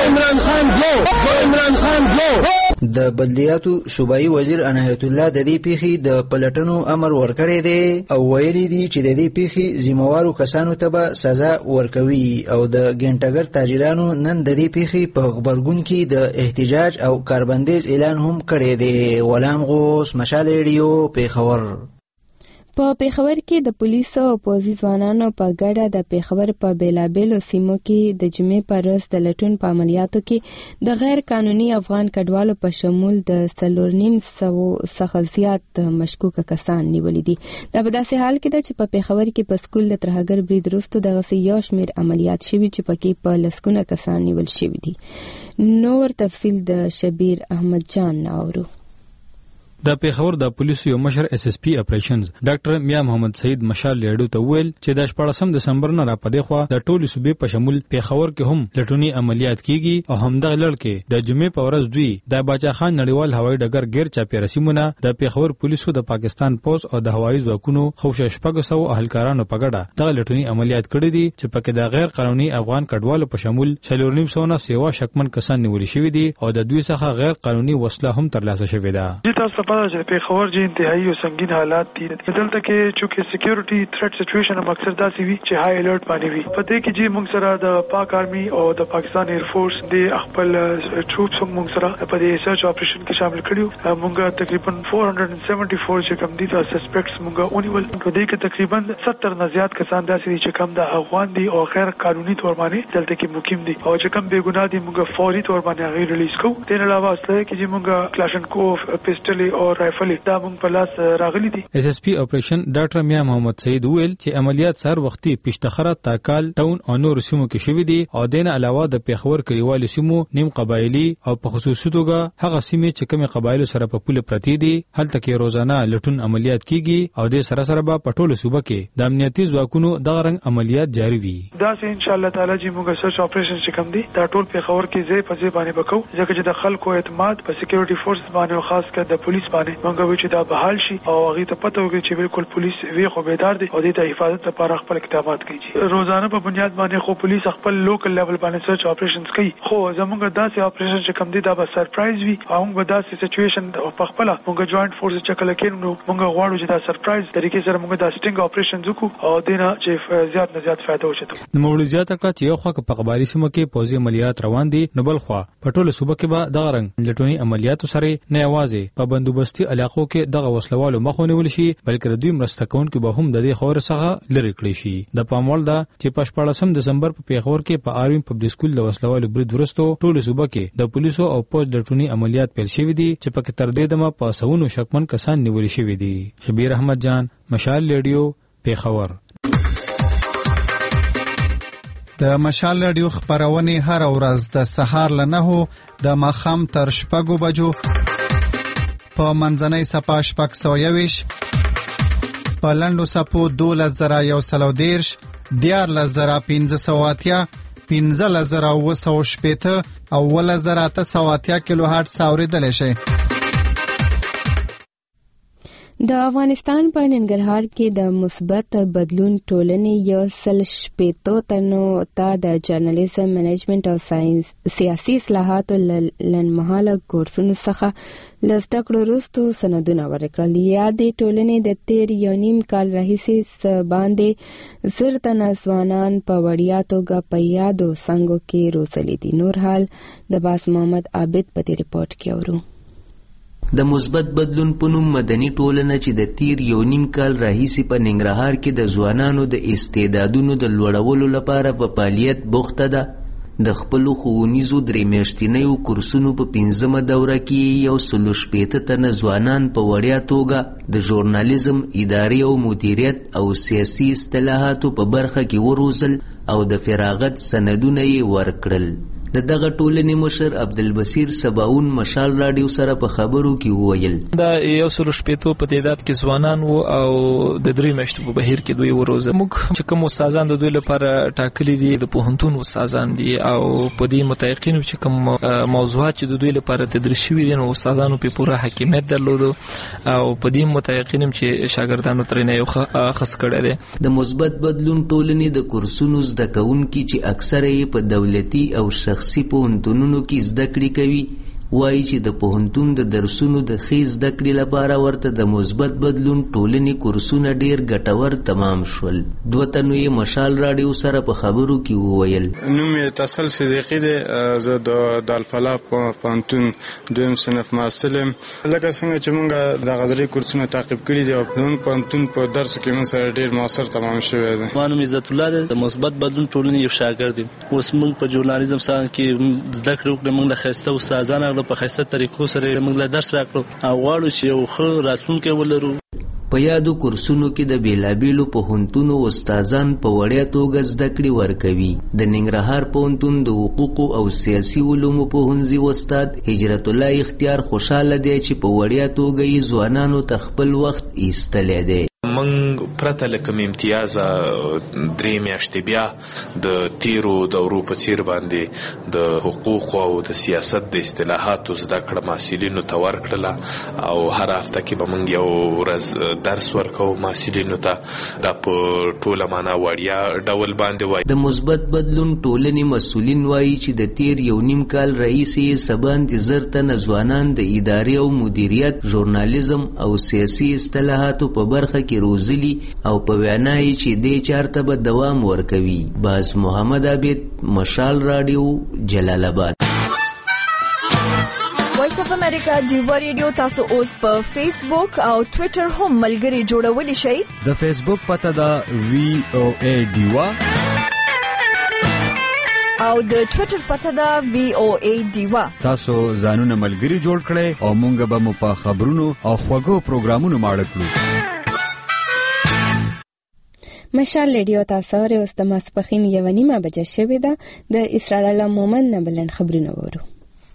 عمران خان د بلدیاتو صوبایي وزیر عنایت الله د دې پیښې د پلټنو امر ورکړی دی او ویلي دي چې د دې پیښې ذمہوارو کسانو ته به سزا ورکوي او د ګنټګر تاجرانو نن د دې پیښې په خبرګون کې د احتجاج او کاربندیز اعلان هم کړی دی. غلام غوث، مشال ریډیو، پېښور. په پېښور کې د پولیسو او پوځي ځوانانو په ګډه د پېښور په بیلابېلو سیمو کې د جمعې په ورځ د لټون په عملیاتو کې د غیر قانوني افغان کډوالو په شمول د 4.5 څخه زیات مشکوکه کسان نیولي دي. دا په داسې حال کې ده چې په پېښور کې په سکول د ترهګر برید وروسته دغسې یو شمېر عملیات شوي چې پکې په لسګونه کسان نیول شوي دي. نور تفصیل د شبیر احمد جان اورو. د پېښور د پولیسو یو مشر اس اس پی اپریشنز ډاکټر میا محمد سعید مشال لیډو ته ویل چې د 14 دسمبر نه را پدې خو د ټولو صوبې په شمول پېښور کې هم لټونی عملیات کیږي او همدغه لړ کې د جمعې په ورځ دوی د باچا خان نړیوال هوایي ډګر غیر چاپیره سیمونه د پېښور پولیسو د پاکستان پوز او د هوایي ځواکونو خوښ شپږ سو اهلکارانو په ګډه دغه لټونی عملیات کړي دي چې پکې د غیر قانوني افغان کډوالو په شمول 4.5 سیوا شکمن کسان نیول شوي دي او د دوی څخه غیر قانوني وسله هم ترلاسه شوې ده. پاره چې پیښور جې انتهایی او سنگین حالات دي. دلته کې چې سکیورټي تھریټ سچويشن هم اکثر داسې وي چې های الرټ باندې وي. په دې کې چې موږ سره د پاک آرمي او د پاکستان ایر فورس د خپل ټروپس هم موږ سره په دې سرچ اپریشن کې شامل کړیو. موږ تقریبا 474 چې کوم دي د سسپیکټس موږ اونیول. په دې کې تقریبا 70 نه زیات کسان داسې دي چې کوم د افغان دي او غیر قانوني تور باندې دلته کې مقیم دي او چې کوم بے ګناه دي موږ فوري تور باندې غیر ریلیز کوو. تر علاوه اسلحه کې چې موږ کلاشنکوف پسټل او رایفل دا موږ په لاس راغلي دي. اس اس پی اپریشن ډاکټر میا محمد سعید ویل چې عملیات سر وختي پښتخره تاکال ټاون او نور سیمو کې شوې دي او دین علاوه د پیښور کلیوالو سیمو نیم قبایلی او په خصوصي توګه هغه سیمې چې کومه قبایلو سره په پوله پرتی دي هلته کې روزانه لټون عملیات کیږي او د سره سره په ټولو صوبه کې د امنیتي ځواکونو دغه رنګ عملیات جاری وي. دا چې ان شاء الله تعالی چې موږ سرچ اپریشن چې کوم دي دا ټول پیښور کې ځای په ځای باندې وکړو ځکه چې د خلکو اعتماد په سکیورټي فورس باندې او خاص کر د پولیس باندې موږ وی چې دا بحال شي او هغه ته پته وي چې بالکل پولیس وی خو بیدار دي او د حفاظت لپاره خپل اقدامات کوي. روزانه په بنیاد باندې خو پولیس خپل لوکل لیول باندې سرچ اپریشنز کوي خو زموږ داسې اپریشن چې کوم دي دا به سرپرایز وي او موږ داسې سچويشن په خپل موږ جوائنٹ فورس چې کله کېنو موږ غواړو چې دا سرپرایز طریقې سره موږ دا سټینګ اپریشنز وکړو او دینه چې زیات نه زیات فائدہ وشي. نو موږ زیات کړه چې یو خو په قبایلی سیمو کې پوځي عملیات روان دي نو بل خو په ټولو صوبه کې به دغه رنګ لټونی عملیاتو سره نه یوازې په بندوبستي علاقو کې دغه وسلوالو مخونه ول شي بلکې دوی مرسته کوونکو به هم د دې خبر څخه لری کړی شي. د پاموړ دا چې په 14 دسمبر په پیښور کې په آرمي پبلک سکول د وسلوالو برید ورستو ټولو صوبه کې د پولیسو او پوځ لټونی عملیات پیل شوې دي چې په کې تر دې دمه په سونو شکمن کسان نیول شوې دي. شبیر احمد جان مشال ریډیو پیښور. د مشال رادیو خبرونه هر ورځ د سهار له 9 د ماخام تر 6 بجو په منځنۍ صفه 621 په لندو صفو 12113 14580 15980 او 11980 کیلو هرتز اوریدل شي. د افغانستان په ننګرهار کې د مثبت بدلون ټولنې یو سل شپېتو تنو ته د جرنالیزم منیجمنت او سیاسي اصلاحاتو لنډمهاله کورسونو څخه له زده کړو وروسته سندونه ورکړل. یادې ټولنې د تیر یو نیم کال راهیسې باندې 1000 تنه ځوانان په وړیا توګه په یادو څانګو کې روزلي دي. نور حال د باس محمد عابد په دې ریپورت کې اورو. د مثبت بدلون په نوم مدني ټولنه چې د تیر یو نیم کال راهیسې په ننګرهار کې د ځوانانو د استعدادونو د لوړولو لپاره په فعالیت بوخته ده. د خپلو ښوونیزو درې میاشتنیو کورسونو په 15مه دوره کې یو سل شپېته تنه ځوانان په وړیا توګه د ژورنالیزم، اداري او مدیریت او سیاسي اصطلاحاتو په برخه کې وروزل او د فراغت سندونه یې ورکړل. د دغه ټولنې مشر عبدالبصیر سباون مشال رادیو سره په خبرو کې وویل دا یو سل شپېتو په تعداد کې ځوانان وو او د درې میاشتو په بهیر کې دوی وروزه. موږ چې کوم استادان د دوی لپاره ټاکلي دي د پوهنتون استادان دي او په دې متيقن چې کوم موضوعات چې د دوی لپاره تدریس شوي دي نو استادانو په پوره حکمیت درلود او په دې متيقن چې شاګردانو ترې یو خاص کړی دی. د مثبت بدلون ټولنې د کورسونو زده کوونکي چې اکثره یې په دولتي او شخصي پوهنتونونو کې زده کړې کوي وایي چې د پوهنتون د درسونو د ښې زده کړې لپاره ورته د مثبت بدلون ټولنې کورسونه ډېر ګټور تمام شول. دوه تنو یې مشال راډیو سره په خبرو کې وویل. نوم یې تسل صدیقي دی. زه د الفلا پوهنتون دویم صنف محصل یم. لکه څنګه چې موږ دغه درې کورسونه تعقیب کړي دي او زموږ پوهنتون په درسو کې موږ سره ډېر مؤثر تمام شوی دی. ما نوم عزت الله دی. د مثبت بدلون ټولنې یو شاګرد یم. اوس موږ په ژورنالیزم ساینس کې زده کړې وکړو. موږ له ښایسته استادانو په ښایسته طریقو سره موږ له درس راکړو او غواړو چې یو ښه راتلونکی ولرو. په یادو کورسونو کې د بیلابیلو پوهنتونو استادان په وړیا توګه زده کړې ورکوي. د ننګرهار پوهنتون د حقوقو او سیاسي علومو پوهنځي استاد هجرت الله اختیار خوشاله دی چې په وړیا توګه یې ځوانانو ته خپل وخت ایستلی دی. زمونږ پرته له کوم امتیاز 3 میاشتې بیا د تیرو دورو په څیر باندې د حقوق او د سیاست د اصطلاحاتو زده کړه محصلینو ته ورکړله او هر هفته کې به موږ یو ورځ درس ورکو محصلینو ته دا په ټوله معنا وړیا ډول باندې وایي. د مثبت بدلون ټولنې مسؤلین وایي چې د تیر 1.5 کال راهیسې سباندې زر تنه ځوانان د ادارې او مدیریت، ژورنالیزم او سیاسي اصطلاحاتو په برخه کې روزلي او په وینا یې چې دې چارته به دوام ورکوي. باز محمد عابد، مشال رادیو، جلال آباد. وایس اف امریکا ډیوا ریډیو تاسو اوس په فیسبوک او ټوئیټر هم ملګري جوړولی شئ. د فیسبوک پته ده VOA ډیوا او د ټوئیټر پته ده VOA ډیوا. تاسو ځانونه ملګري جوړ کړئ او مونږ به مو په خبرونو او خوږو پروګرامونو ماړه کړو. مشال ریډیو تاسو اورئ. اوس د ماسپښین 1:30 بجې شوې ده. د اسرار الله مومن نه بلند خبرونه وورو.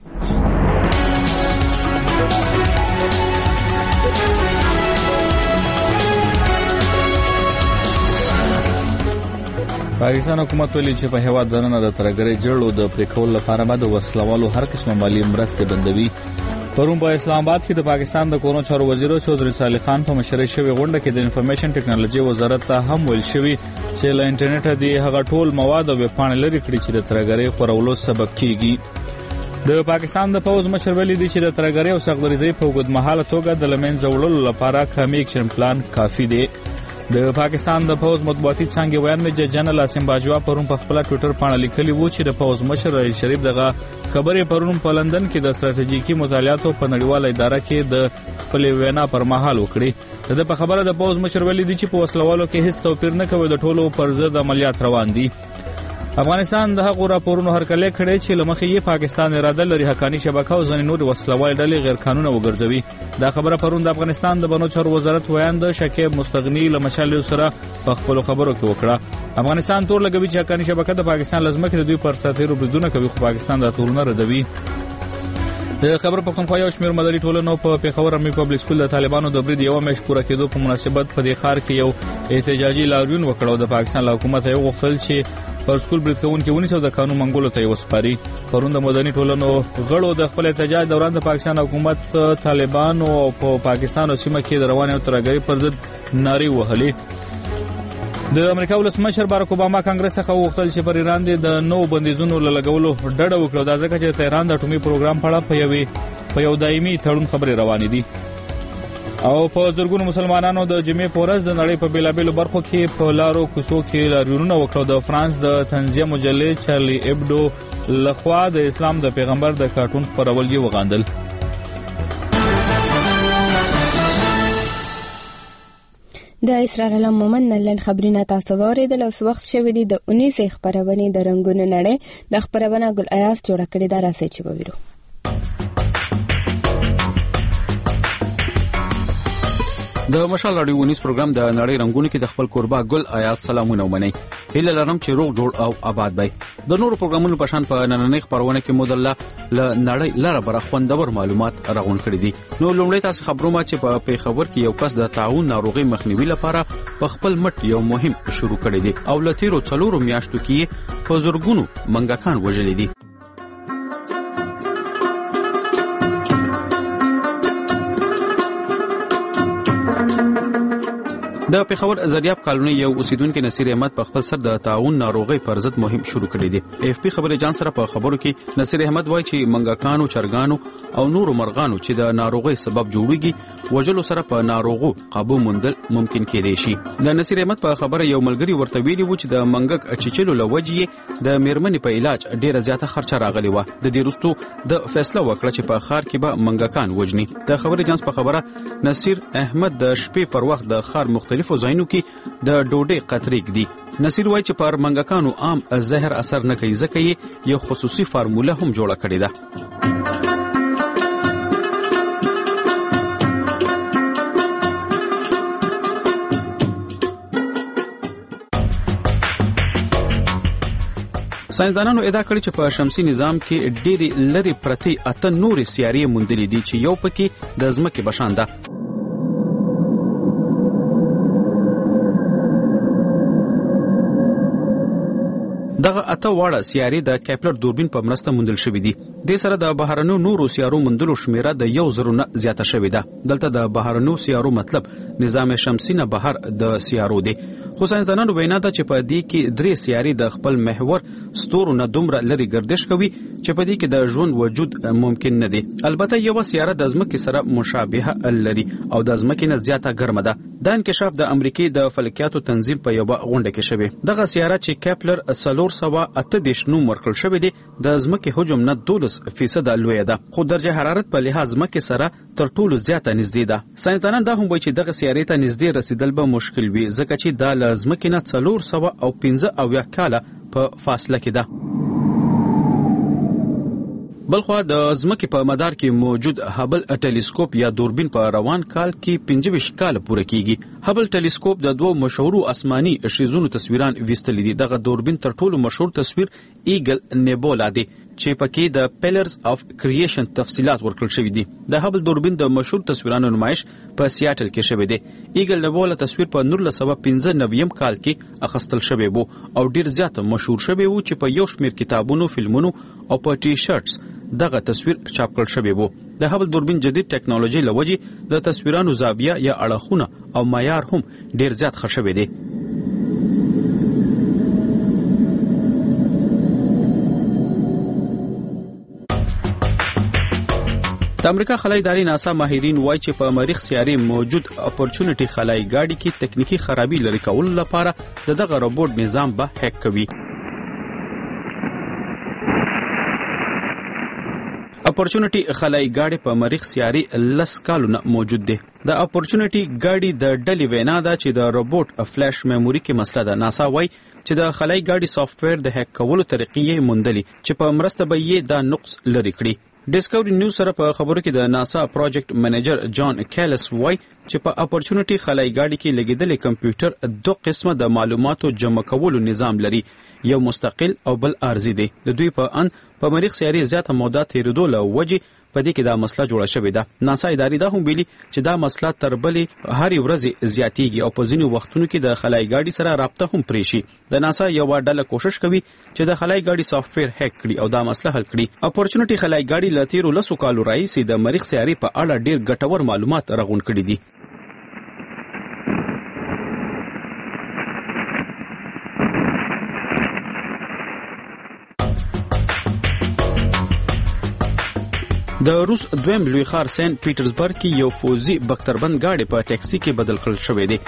پاکستان حکومت ویلي چې په هیواد دننه د ترهګرۍ جړلو د پرېکول لپاره به د وسلوالو هر قسمه مالي مرستې بندوي. پرون په اسلام آباد کې د پاکستان د کورونو چارو وزیر چودھری صالح خان په مشرۍ شوې غونډه کې د انفارمیشن ټیکنالوژي وزارت ته هم ویل شوی چې له انټرنیټ دی هغه ټول مواد او ویبپاڼې لرې کړي چې د ترهګرۍ خورولو سبب کیږي. د پاکستان د پوز مشر ویلي دی چې د ترهګرۍ او سختګریزۍ په اوږدمهاله توګه د لمنځه وړلو لپاره کامي اکشن پلان کافي دی. د پاکستان د پوز مطبوعاتي څانګې ویان میجر جنرال اسیم باجوا پرون په خپل ټوئیټر باندې لیکلی و چې د پوز مشر رئیس شریف دغه خبرې پرون په لندن کې د ستراتیژیکي مطالعاتو په نړیواله اداره کې د خپل وینا پر مهال وکړي. د په خبره د پوز مشر ویلي دی چې په وسلوالو کې هیڅ توپیر نه کوي، د ټولو پر ضد عملیات روان دي. افغانستان د هغو راپورونو هرکلی کړی چې لمخې یې پاکستان اراده لري حقانی شبکه او ځینې نور وسلوال ډلې غیر قانوني وګرځوي. دا خبره پرون د افغانستان د بنو چارو وزارت ویان د شکیب مستغنی له مشال سره په خپل خبرو کې وکړه. افغانستان تور لګوي چې حقانی شبکه د پاکستان لزمکه د دوی پر ساتیرو بریدونه کوي، خو پاکستان دا تورونه ردوي. د خبر پښتونخوا یو شمېر مدني ټولنو په پیښور امنیتي پبلک سکول د طالبانو د برید یو میاشت پوره کېدو په مناسبت په دې ښار کې یو احتجاجي لاریون وکړ او د پاکستان له حکومت یې وغوښتل چې پر سکول برید کوونکي ونیسي د قانون منګولو ته یې وسپاري. پرون د مدني ټولنو غړو د خپل احتجاج دوران د پاکستان حکومت، طالبانو او په پاکستان او سیمه کې د روانې ترهګرۍ پر ضد نارې وهلې. د امریکا ولسمشر باراک اوباما کانګرس څخه وغوښتل چې پر ایران د نو بندیزونو لګولو ډډه وکړي، دا ځکه چې تهران د اټومي پروګرام په اړه په یو دایمي تړون خبرې روانې دي. او په زرګونو مسلمانانو د جمعې په ورځ د نړۍ په بیلابېلو برخو کې په لارو کوڅو کې لاریونونه وکړل. د فرانس د تنزیه مجلې چارلی ایبډو لخوا د اسلام د پیغمبر د کارټون خپرول یې وغندل. د اسرار الله مومن نن خبرونه تاسو واوریدل. اوس وخت شوی دی د 19 خبرونه د رنگونو نړۍ د خبرونه ګل ایاس جوړ کړی دا راځي چې وویرو. د مشال رادیو ونیس پروګرام د نړۍ رنگونو کې د خپل قربا ګل آیات سلامونه ومنئ. هیله لرم چې روغ جوړ او آباد وي. د نورو پروګرامونو په شان په نننۍ خبرونه کې مودله ل نړۍ لره بر خوندور معلومات راغون کړي دي. نو لومړی تاسو خبرومه چې په پیښور کې یو کس د تعاون ناروغي مخنیوي لپاره په خپل مټ یو مهم شروع کړی دی او لتیرو 4 میاشتو کې په زورګونو منګکان وژلې دي. د پیښور زریاب کالونی یو اوسیدونکو نصیر احمد په خپل سر د تعاون ناروغي پر ضد مهم شروع کړی دی. AFP خبري جان سره په خبرو کې نصیر احمد وایي چې منګکانو، چرګانو او نورو مرغانو چې د ناروغي سبب جوړیږي وجلو سره په ناروغو قابو موندل ممکن کېدای شي. د نصیر احمد په خبره یو ملګری ورته ویلي و چې د منګک چچلو لوجې د میرمنې په علاج ډیره زیاته خرچه راغلی و. د دې وروسته د فیصله وکړه چې په خار کې به منګکان وجني. د خبري جان په خبره نصیر احمد د شپې پر وخت د خار مختلفو ځایونو کې د ډوډۍ قطرې ږدي. نصیر وایي چې پر منګکانو عام زهر اثر نه کوي ځکه یې یو خصوصي فارموله هم جوړه کړې ده. ساينسدانانو ادعا کړې چې په شمسي نظام کې ډېری لري پرتې 8 نورې سیارې موندلې دي چې یو پکې د ځمکې بشان ده. دغه اته واړه سیارې د کیپلر دوربین په مرسته موندل شوې دي. د سره د بهرنیو نورو سیارو موندلو شمیره د 1000 نه زیاته شوې ده. دلته د بهرنیو سیارو مطلب نظام شمسي نه بهر د سیارو دی. خو ساينسدانانو وینا ده چې په دې کې 3 سیارې د خپل محور ستورو نه دومره لري گردش کوي چې په دې کې د ژوند وجود ممکن نه دی. البته یو سیاره د ځمکې سره مشابهه لري او د ځمکې نه زیاته ګرمه ده. دا انکشاف د امریکای د فلکیاتو تنظیم په یو غونډه کې شوی. دغه سیاره چې کیپلر 438 نوم ورکړل شوی دی د ځمکې حجم نه 12% لوی ده، خو درجه حرارت په لحاظ ځمکې سره تر ټولو زیاته نږدې ده. ساينسدانان دا هم وایي چې دغه سیارې ته نږدې رسیدل به مشکل وي ځکه چې دا له ځمکې نه 415 کاله په فاصله کې ده. بلخوا د ځمکې په مدار کې موجود هبل ټیلیسکوپ یا دوربین په روان کال کې 25 کال پوره کیږي. هبل ټیلیسکوپ د دوه مشهورو آسماني شیزونو تصویران ویستل دي. دغه دوربین تر ټولو مشهور تصویر ایګل نیبولا دی چې پکې د پیلرز اف کریشن تفصيلات ورکړل شوی دي. د هبل دوربین د مشهور تصویرانو نمایش په سیاتل کې شوی دی. ایګل نیبولا تصویر په 1995 کال کې اخیستل شوی وو او ډیر زیات مشهور شوی وو چې په یو شمېر کتابونو، فلمونو او په ټي شرټس دغه تصویر چاپ کړل شوی وو. د هبل دوربین جدید ټیکنالوژي لوجې د تصویرانو زاویه یا اړخونه او معیار هم ډیر زیات ښه شوی دی. د امریکا خلای ادارې ناسا ماهرین وایي چې په مریخ سیارې موجود اپورچونټی خلای ګاډي کې تکنیکی خرابي لري کول لپاره دغه روبوټ نظام به هک کوي. اپورچونټی خلای ګاډي په مریخ سیارې 10 کالونه موجود دی. د اپورچونټی ګاډي د ډلې وینا ده چې د روبوټ فلش میموري کې مسله ده. ناسا وایي چې د خلای ګاډي سافټویر د هک کولو طریقې موندلي چې په مرسته به یې دا نقص لري کړي. ډیسکوري نیوز سره په خبرو کې د ناسا پروجیکټ منیجر جان کیلس وای چې په اپورچونټی خلای ګاډي کې لګیدل کمپیوټر 2 قسمه د معلوماتو جمع کولو نظام لري، یو مستقل او بل ارضي دی. د دوی په مریخ سیارې زیاته موده تیرېدو له وجې په دې کې دا مسله جوړه شوې ده. ناسا ادارې دا هم ویلي چې دا مسله تر بلې هر ورځ زیاتېږي او په ځینو وختونو کې د خلای ګاډي سره رابطه هم پرې شي. د ناسا یو ډله کوشش کوي چې د خلای ګاډي سافټویر هک کړي او دا مسله حل کړي. اپورچونټی خلای ګاډي له تیرو 10 کالو راهیسې د مریخ سیارې په اړه ډیر ګټور معلومات راغونډ کړي دي. د روس دویم لوی ښار سنت پیټرزبرګ کې یو فوزي بختربند گاډي په ټیکسي کې بدل کړل شوې دی.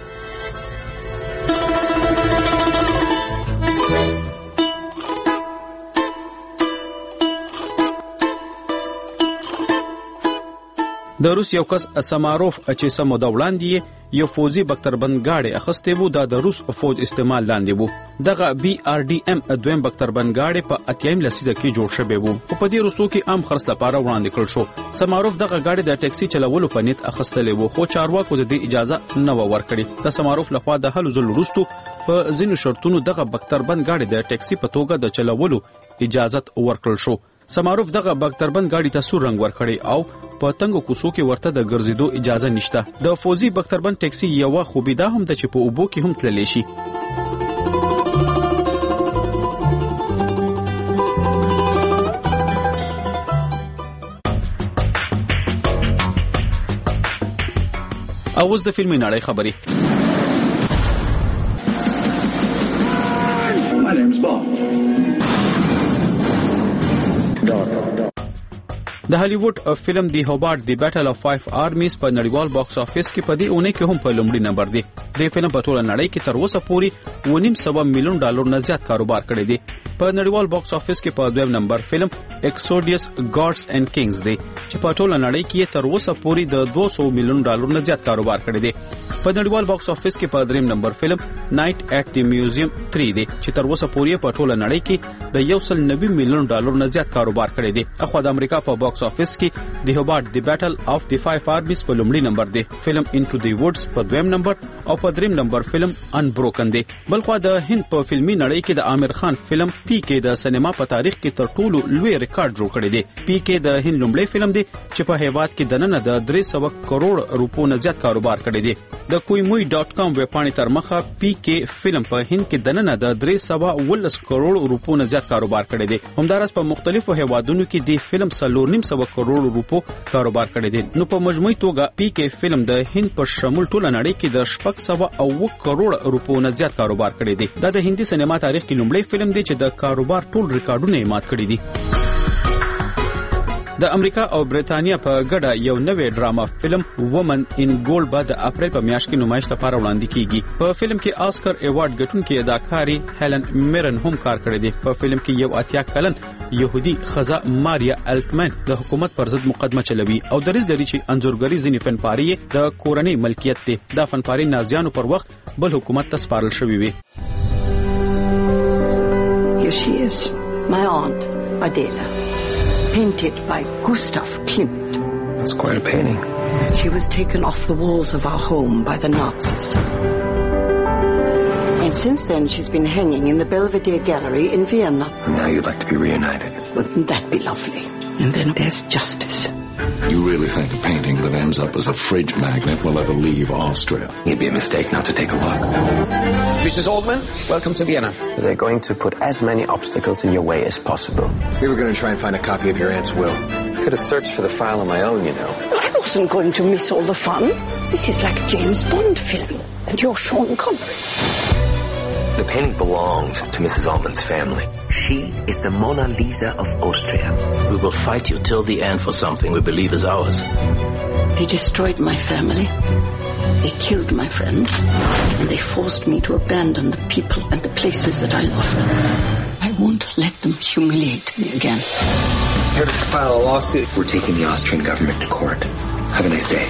د روس یو کس سماروف چې سمو د وړاندې یو فوزي بختربند گاډي اخسته وو د روس فوج استعمال لاندې وو. دغه BRDM دویم بختربند گاډي په 8 لسیزه کې جوړ شوی وو او په دې وروستو کې عام خرڅ لپاره وړاندې کړل شو. سماروف دغه گاډي د ټیکسي چلولو په نیت اخستلې وو خو چارواکو د دې اجازه نه ورکړي. د سماروف لخوا د هلو ځل وروستو په ځینو شرطونو دغه بختربند گاډي د ټیکسي په توګه د چلولو اجازه ورکړل شو. سماروف دغه بختربند گاډي ته سور رنگ ورکړي او په تنګو کوڅو کې ورته د ګرځېدو اجازه نشته. د فوزي بختربند ټیکسي یو خوبي دا هم د چې په اوبو کې هم تللی شي. اوس د فلمي نړۍ خبري. د هالیوډ فلم دی هوبارت دی بیټل اف 5 آرمیز په نړیوال باکس افیس کې په دې اونۍ کې هم په لومړي نمبر دی. د فلم په ټوله نړۍ کې تر اوسه پورې $1.5 میلیون نه زیات کاروبار کړی دی. په نړیوال باکس افیس کې په دویم نمبر فلم ایکسوډیس گاډز اینڈ کینګز دی چې په ټوله نړۍ کې تر اوسه پورې د $200 میلیون نه زیات کاروبار کړی دی. په نړیوال باکس افیس کې په دریم نمبر فلم نایټ ایٹ دی میوزیم 3 دی چې تر اوسه پورې په ټوله نړۍ کې د $190 میلیون نه زیات کاروبار کړی دی. اخو د امریکا په باکس باکس افیس کې د هوبارت دی بیټل اف دی 5 آرمیز په لومړي نمبر دی، فلم انټو دی وډز په دویم نمبر او په دریم نمبر فلم انبروکن دی. بلخو د هند په فلمي نړۍ کې د عامر خان فلم پی کې د سینما په تاریخ کې تر ټولو لوی ریکارډ جوړ کړی دی. پی کې د هند لومړی فلم دی چې په هیواد کې دننه د 300 کروڑ روپو نه زیات کاروبار کړی دی. د koimui.com ویب پاڼې تر مخه پی کې فلم په هند کې دننه د 319 کروڑ روپو نه زیات کاروبار کړی دی. همدارس په مختلفو هیوادونو کې د فلم 3.5 کروڑ روپو کاروبار کړی دی. نو په مجموعي توګه پی کې فلم د هند په شمول ټوله نړۍ کې د 600 کروڑ روپو نه زیات کاروبار کړی دی. دا د هندي سینما تاریخ کې لومړی فلم دی چې د کاروبار ټول ریکارډونه یې مات کړی دي. د امریکا او بریتانیا په ګډه یو نوې ډراما فلم وومن ان ګولډ به د اپریل په میاشت کې نمایش لپاره وړاندې کیږي. په فلم کې آسکر ایوارډ ګټونکې اداکاري هیلن میرن هم کار کړی دی. په فلم کې یو 80 کلن يهودي خزا ماریا الټمن د حکومت پر ضد مقدمه چلوي او دریز لري چې انځورګری ځینې فنپاري د کورنۍ ملکیت دی. دا فنپاري نازیانو پر وخت بل حکومت ته سپارل شوی وي. Here she is, my aunt Adela, painted by Gustav Klimt. That's quite a painting. She was taken off the walls of our home by the Nazis. And since then she's been hanging in the Belvedere Gallery in Vienna. And now you'd like to be reunited. Wouldn't that be lovely? And then there's justice. You really think a painting that ends up as a fridge magnet will ever leave Austria? It'd be a mistake not to take a look. Mrs. Oldman, welcome to Vienna. They're going to put as many obstacles in your way as possible. We were going to try and find a copy of your aunt's will. Could have searched for the file on my own, you know. I wasn't going to miss all the fun. This is like a James Bond film. And you're Sean Connery. The painting belongs to Mrs. Altman's family. She is the Mona Lisa of Austria. We will fight you till the end for something we believe is ours. They destroyed my family. They killed my friends. And they forced me to abandon the people and the places that I love. I won't let them humiliate me again. Here to file a lawsuit. We're taking the Austrian government to court. Have a nice day.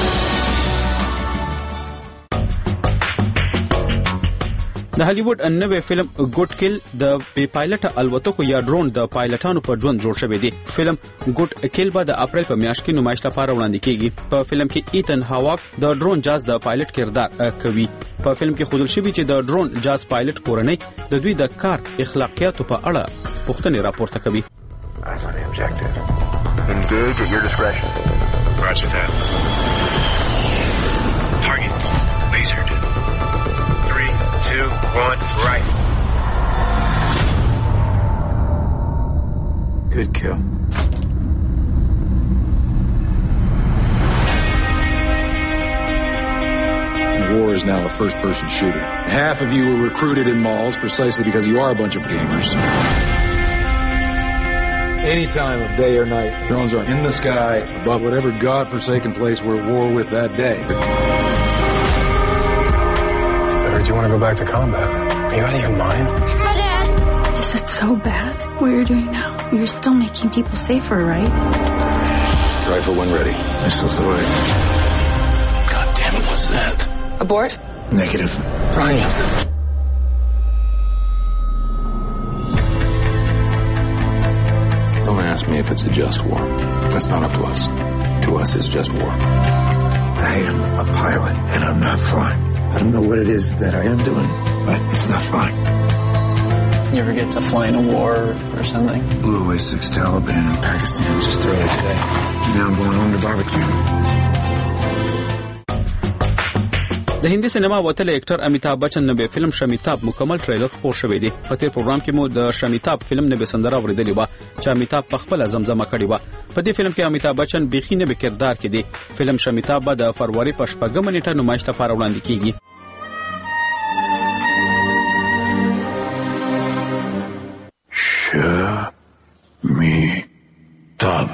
د هالیوډ نوې فلم ګوډ کیل د بي پایلټ الوتکو یا ډرون د پایلټانو په ژوند جوړ شوی دی. فلم ګوډ کیل به د اپریل په میاشت کې نمایش لپاره وړاندې کیږي. په فلم کې ایتن هاواک د ډرون جاز د پایلټ کردار کوي. په فلم کې ښودل شوی چې د ډرون جاز پایلټ کورنۍ د دوی د کار اخلاقیاتو په اړه پوښتنې راپورته کوي. Engage at your discretion. Roger that. Target lasered. 3, 2, 1, right. Good kill. War is now a first-person shooter. Half of you were recruited in malls precisely because you are a bunch of gamers. Any time of day or night, drones are in the sky above whatever godforsaken place we're at war with that day. So I heard you want to go back to combat. Are you out of your mind? Hi, Dad. Is it so bad what you're doing now? You're still making people safer, right? Rifle when ready. Missiles away. God damn it, what's that? Abort? Negative. Trying it. Don't ask me if it's a just war. That's not up to us. To us, it's just war. I am a pilot, and I'm not flying. I don't know what it is that I am doing, but it's not flying. You ever get to fly in a war or something? Blew away 6 Taliban in Pakistan just earlier today. Now I'm going home to barbecue. د هندي سینما وتل اکټر امیتاب بچن نوې فلم شمیتاب مکمل ټریلر خپور شوی دی. په تیر پروګرام کې مو د شمیتاب فلم نوې سندره اوریدلې و چې امیتاب په خپل زمزمه کړې و. په دې فلم کې امیتاب بچن بيخي نوې کردار کې دی. فلم شمیتاب به د فروری په 8 نیټه نمایش لپاره وړاندې کیږي. شمیتاب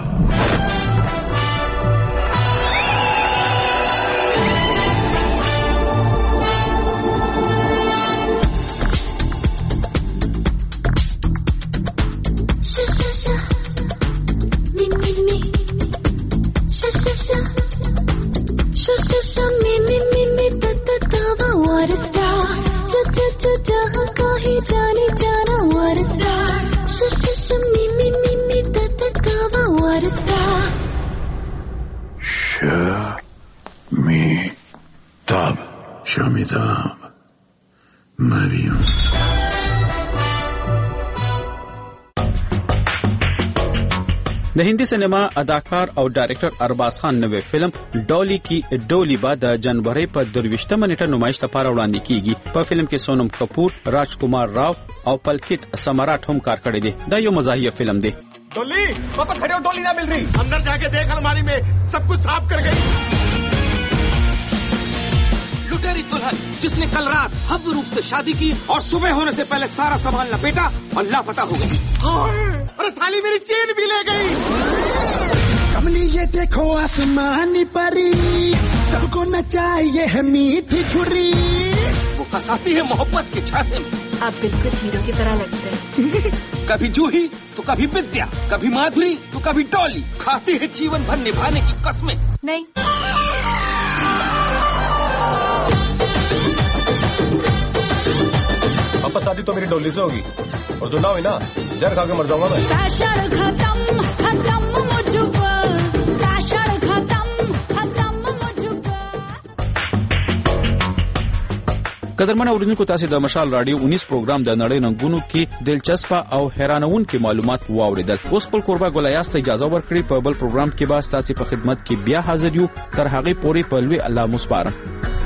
What a star, jahan kahi jane jana, what a star, me, what a star. آفتاب مریم. د هندي سینما اداکار او ډایرکټر ارباز خان نوې فلم ډولی کی ډولی با د جنوري په 23 نیټه نمایش لپاره وړاندې کیږي. په فلم کې سونم کپور، راج کمار راو او پلکیت سمراټ هم کار کړی دی. دا یو مزاحیه فلم دی. डोली पापा खड़े हो, डोली ना मिल रही. अंदर जाके देख अलमारी में, सब कुछ साफ कर गई. लुटेरी दुल्हन जिसने कल रात हव्य रूप से शादी की और सुबह होने से पहले सारा सामान लपेटा और लापता हो गई. अरे साली मेरी चेन भी ले गई. कमली ये देखो आसमानी परी, सबको नचाइए है मीठी छुरी. वो फंसाती है मोहब्बत के झांसे में. आप बिल्कुल हीरो की तरह लगते हैं. कभी जूही तो कभी विद्या, कभी माधुरी तो कभी डॉली. खाती है जीवन भर निभाने की कसमें. नहीं, पापा शादी तो मेरी डोली से होगी और जो ना हुई ना जहर खा के मर जाऊंगा मैं. पैशन खत्म खत्म मुझको, पैशन खत्म खत्म मुझको. قدرمن اوریدونکو، تاسو د مشال رادیو 19 پروګرام د نړۍ رنگونو کې دلچسپ او حیرانونکي معلومات واوریدل. اوس په قربا ګولایاست اجازه ورکړي په بل پروګرام کې به تاسو په خدمت کې بیا حاضر یو. تر هغه پورې په لوی الله مسپارم.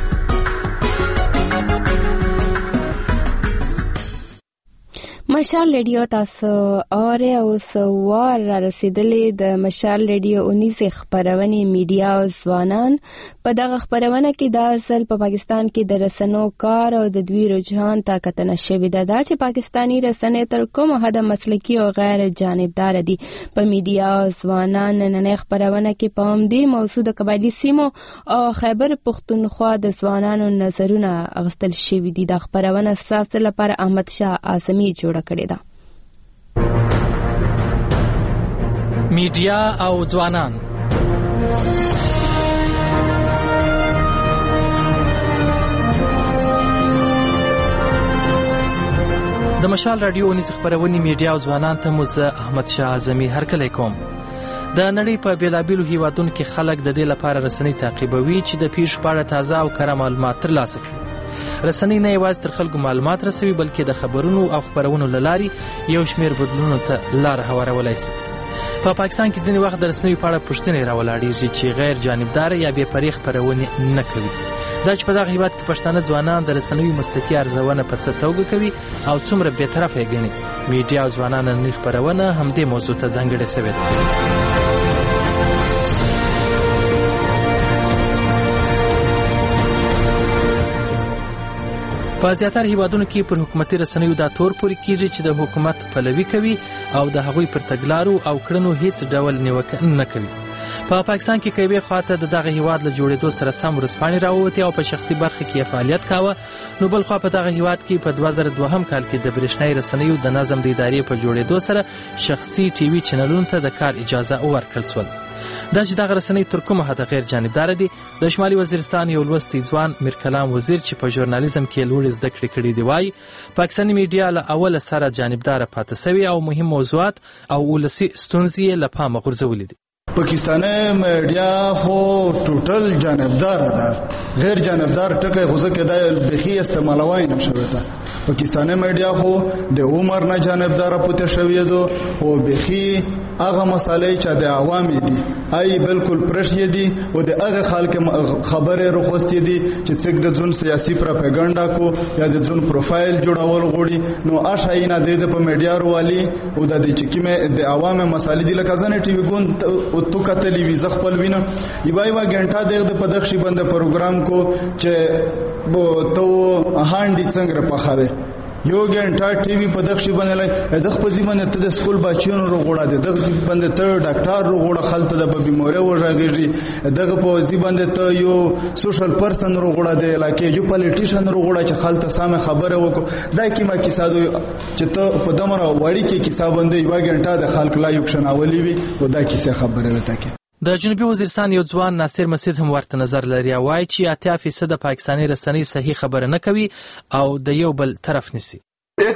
مشال ریډیو تاسو او سوار را رسیدلې د مشال ریډیو 19 خبرونه میډیا او ځوانان په دغه خبرونه کې د اصل په پاکستان کې د رسنو کار او د دوی رجحان طاقتنه شوی ده چې پاکستانی رسنۍ تر کومه حد مسلکي او غیر جانبدار دي. په میډیا او ځوانان نن خبرونه کې په همدې موضوع د قبایلی سیمو او خیبر پختونخوا د ځوانانو نظرونه اغستل شوی دي. د خبرونه اساس لپاره احمد شاه اعظمي جوړ کړی دا. میډیا او ځوانان. د مشال رادیو 19 خبرونه میډیا او ځوانان ته مزه احمد شاه اعظمي هرکلی کوم. د نړۍ په بیلابیلو هیوادونو کې خلک د دې لپاره رسنۍ تعقیبوي چې د پیښو په اړه تازه او کره معلومات ترلاسه کړي. رسنۍ نه یوازې تر خلکو معلومات رسوي بلکې د خبرونو او خبرونو له لارې یو شمېر بدلونونو ته لار هوارولی شي. په پاکستان کې ځینې وخت د رسنیو په اړه پوښتنې راولاړېږي چې غیر جانبداره یا بې پرې خپرونې نه کوي. دا چې په دغه هیواد کې پښتانه ځوانان د رسنیو مسلکي ارزونه په څه توګه کوي او څومره بېطرفه یې ګڼي. میډیا او ځوانان نننۍ خپرونه همدې موضوع ته ځانګړې شوې ده. په زیاتره هیوادونو کې پر حکومتي رسنیو دا تور پورې کیږي چې د حکومت پلوي کوي او د هغوی پر تګلارو او کړنو هیڅ ډول نیوکه نه کوي. په پاکستان کې کوي خواته دغه هیواد له جوړېدو سره سم ورسپانې راووتې او په شخصي برخه کې فعالیت کاوه. نو بل خوا په دغه هیواد کې په 2002 کال کې د برېښنایي رسنیو د نظم د ادارې په جوړېدو سره شخصي ټي وي چینلونو ته د کار اجازه ورکړل شول. دا چې دغه رسنۍ تر کومه حد غیر جانبدار دي. د شمالي وزیرستان یو لوستی ځوان میر کلام وزیر چې په ژورنالیزم کې لوړې زده کړې کړې دی وایي پاکستاني میډیا له اوله سره جانبدار پاتې شوی او مهم موضوعات او ولسي ستونزې له پامه غورځولې دي. پاکستاني میډیا خو ټوټل جانبدار ده. غیر جانبدار ټکی خو ځکه دا بخي استعمالوای نه شوی ده. پاکستاني میډیا خو د عمر نه جانبدار پته شوی ده او بخي هغه مسالې چې د عوامي دي ای بالکل پرشي دي او د هغه خلک خبره روخستې دي چې څنګه د ځون سیاسي پروپاګاندا کو یا د ځون پروفایل جوړول غوړي نو آشای نه د په میډیا روالي او د چې کیمه د عوامه مسالې دي لکه ځنه ټي وي ګون او تو کتلی وی زغپل وینه ایوای وا غنټه د پدخشي بند پروګرام کو چې بو تو هانډي څنګه په خاوه یو ګنټه ټي وي په دغه شی باندې د خپل ځمنه ته د سکول بچیونو روغوړه د دغه باندې ته ډاکټر روغوړه خلته د بیماری ورغېږي دغه په ځی باندې ته یو سوشل پرسن روغوړه د علاقې یو پالیټیشن روغوړه چې خلته سامه خبره وکړه دا کیما کیسه چې ته په دمر وړي کې کیسه باندې یو ګنټه د خلک لا یو شناولي وي او دا کیسه خبره وته کې. د جنوبي وزیرستان یو ځوان ناصر مسجد هم ورته نظر لري او وايي چې 80% د پاکستاني رسنۍ صحیح خبره نه کوي او د یو بل طرف نیسي. 80%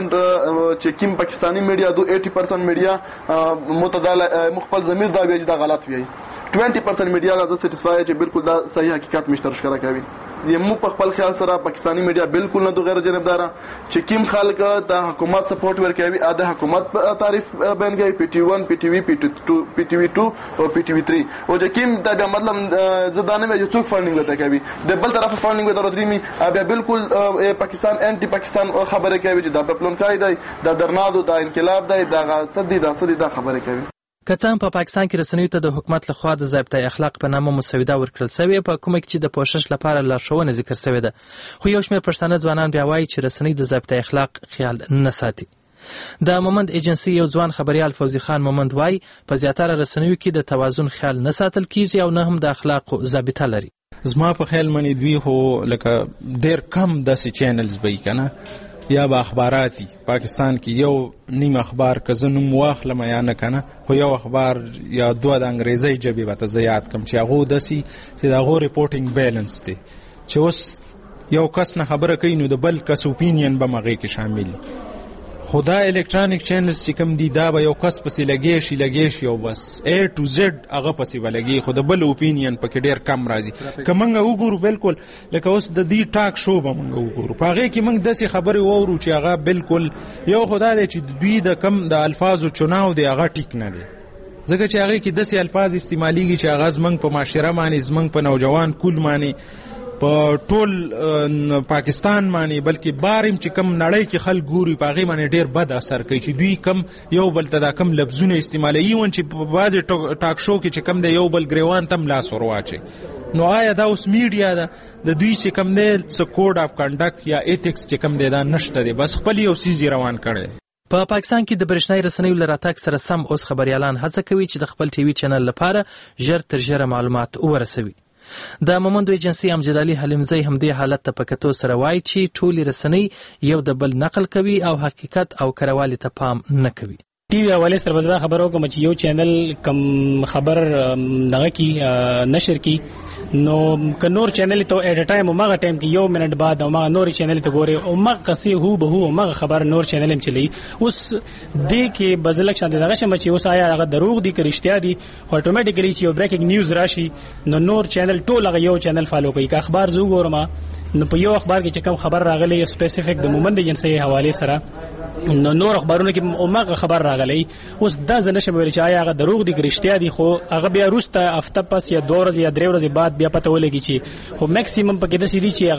چې کوم پاکستانی میډیا دو 80% میډیا متدال مخبل ضمیر دا غلط وی 20% میډیا دا سټیسفای چې بالکل دا صحیح حقیقت مشترک ښکارا کوي. یمو په خپل خیال سره پاکستاني میډیا بالکل نه غیر جانبدار چې کوم خلک د حکومت سپورټ ورکوي د حکومت تعریف بیان کوي پی ټی 1 پی ټی وی پی ټی وی 2 او پی ټی وی 3 او چې کوم دا مطلب زدانه مې څوک فاندینګ وته کوي د بل طرف فاندینګ وته درېمي بیا بالکل پاکستان انټي پاکستان خبره کوي چې دا پلان کای دی د درنادو د انقلاب دی دا څه دا خبره کوي. که څه هم په پاکستان کې رسنیو ته د حکومت لخوا د ضابطه اخلاق په نامه مسوده ورکړل شوې په کومه کې چې د پوښښ لپاره لارښوونه ذکر شوې ده، خو یو شمېر پښتانه ځوانان بیا وایي چې رسنۍ د ضابطه اخلاق خیال نه ساتي. د مومند ایجنسی یو ځوان خبريال فوزي خان مومند وایي په زیاتره رسنیو کې د توازن خیال نه ساتل کیږي او نه هم د اخلاقو ضابطه لري. زما په خیال منی دوی هو لکه ډیر کم داسې چینلز به کنه یا به اخباراتي پاکستان کې یو نیم اخبار که زه نوم واخلم یا نه کنه خو یو اخبار یا دوه د انګریزي ژبې به ته زه یاد کړم چې هغو داسې چې د هغو ریپورټینګ بیلنس دی چې اوس یو کس نه خبره کوي نو د بل کس اوپینین به هغې کې شامل خو دا الکترونیک چینلز چې کوم دي دا به یو کس پسې لګې شي او بس A to Z هغه پسې به لګي خو د بل اوپینین پکې ډېر کم راځي. که موږ وګورو بالکل لکه اوس د دې ټاک شو به موږ وګورو په هغې کې موږ داسې خبرې واورو چې هغه بالکل یو خو دا دی چې دوی د کم د الفاظو چناو دی هغه ټیک نه دی ځکه چې هغې کې داسې الفاظ استعمالیږي چې هغه زموږ په معاشره باندې زموږ په نوجوان کول باندې په ټول پاکستان باندې بلکې بارم چې کم نړۍ کې خلک ګوري په هغې باندې ډېر بد اثر کوي چې دوی کم یو بل ته دا کم لفظونه استعمالوي ایون چې په بعضې ټاک شو کې چې کم دی یو بل ګریوان ته هم لاس ورواچي. نو آیا دا اوس میډیا ده د دوی چې کم دی څه کوډ اف کنډکټ یا ایتکس چې کم دی دا نشته دی بس خپل یو څیز روان کړی. په پاکستان کې د برېښنايي رسنیو له راتګ سره سم اوس خبریالان هڅه کوي چې د خپل ټي وي چینل لپاره ژر تر ژره معلومات ورسوي. د مومندو ایجنسی امجد علي حلیمزی هم دې حالت ته په کتو سره وایي چې ټولې رسنۍ یو د بل نقل کوي او حقیقت او کروالي ته پام نه کوي. ټي وي حوالې سره بس دا خبره وکړم چې یو چینل کم خبر دغه کی نشر کی نو که نور چینل ته ایټ ا ټایم مغه ټایم کې یو منټ بعد او مغه نور چینل ته ګوري او مغه قصي هو به هو مغه خبر نور چینل هم چلی اوس دې کې بزلک شاند دغه شمه چې اوس آیا هغه دروغ دي که رښتیا دي خو اتوماتیکلی چې یو بریکینګ نیوز راشي نو نور چینل ټول هغه یو چینل فالو کوي. که اخبار زو ګورم نو په یو اخبار کې چې کوم خبر راغلی یو سپیسیفیک د مومند ایجنسی حواله سره نو نور اخبارونه کې اومغه خبر راغلی اوس دا زنه شمه ویل چې آیا هغه دروغ دي رښتیا دي خو هغه بیا روسته هفته پس یا 2 ورځې یا 3 ورځې بعد بیا پته ولګي چې خو میکسیمم پکې د سړي چې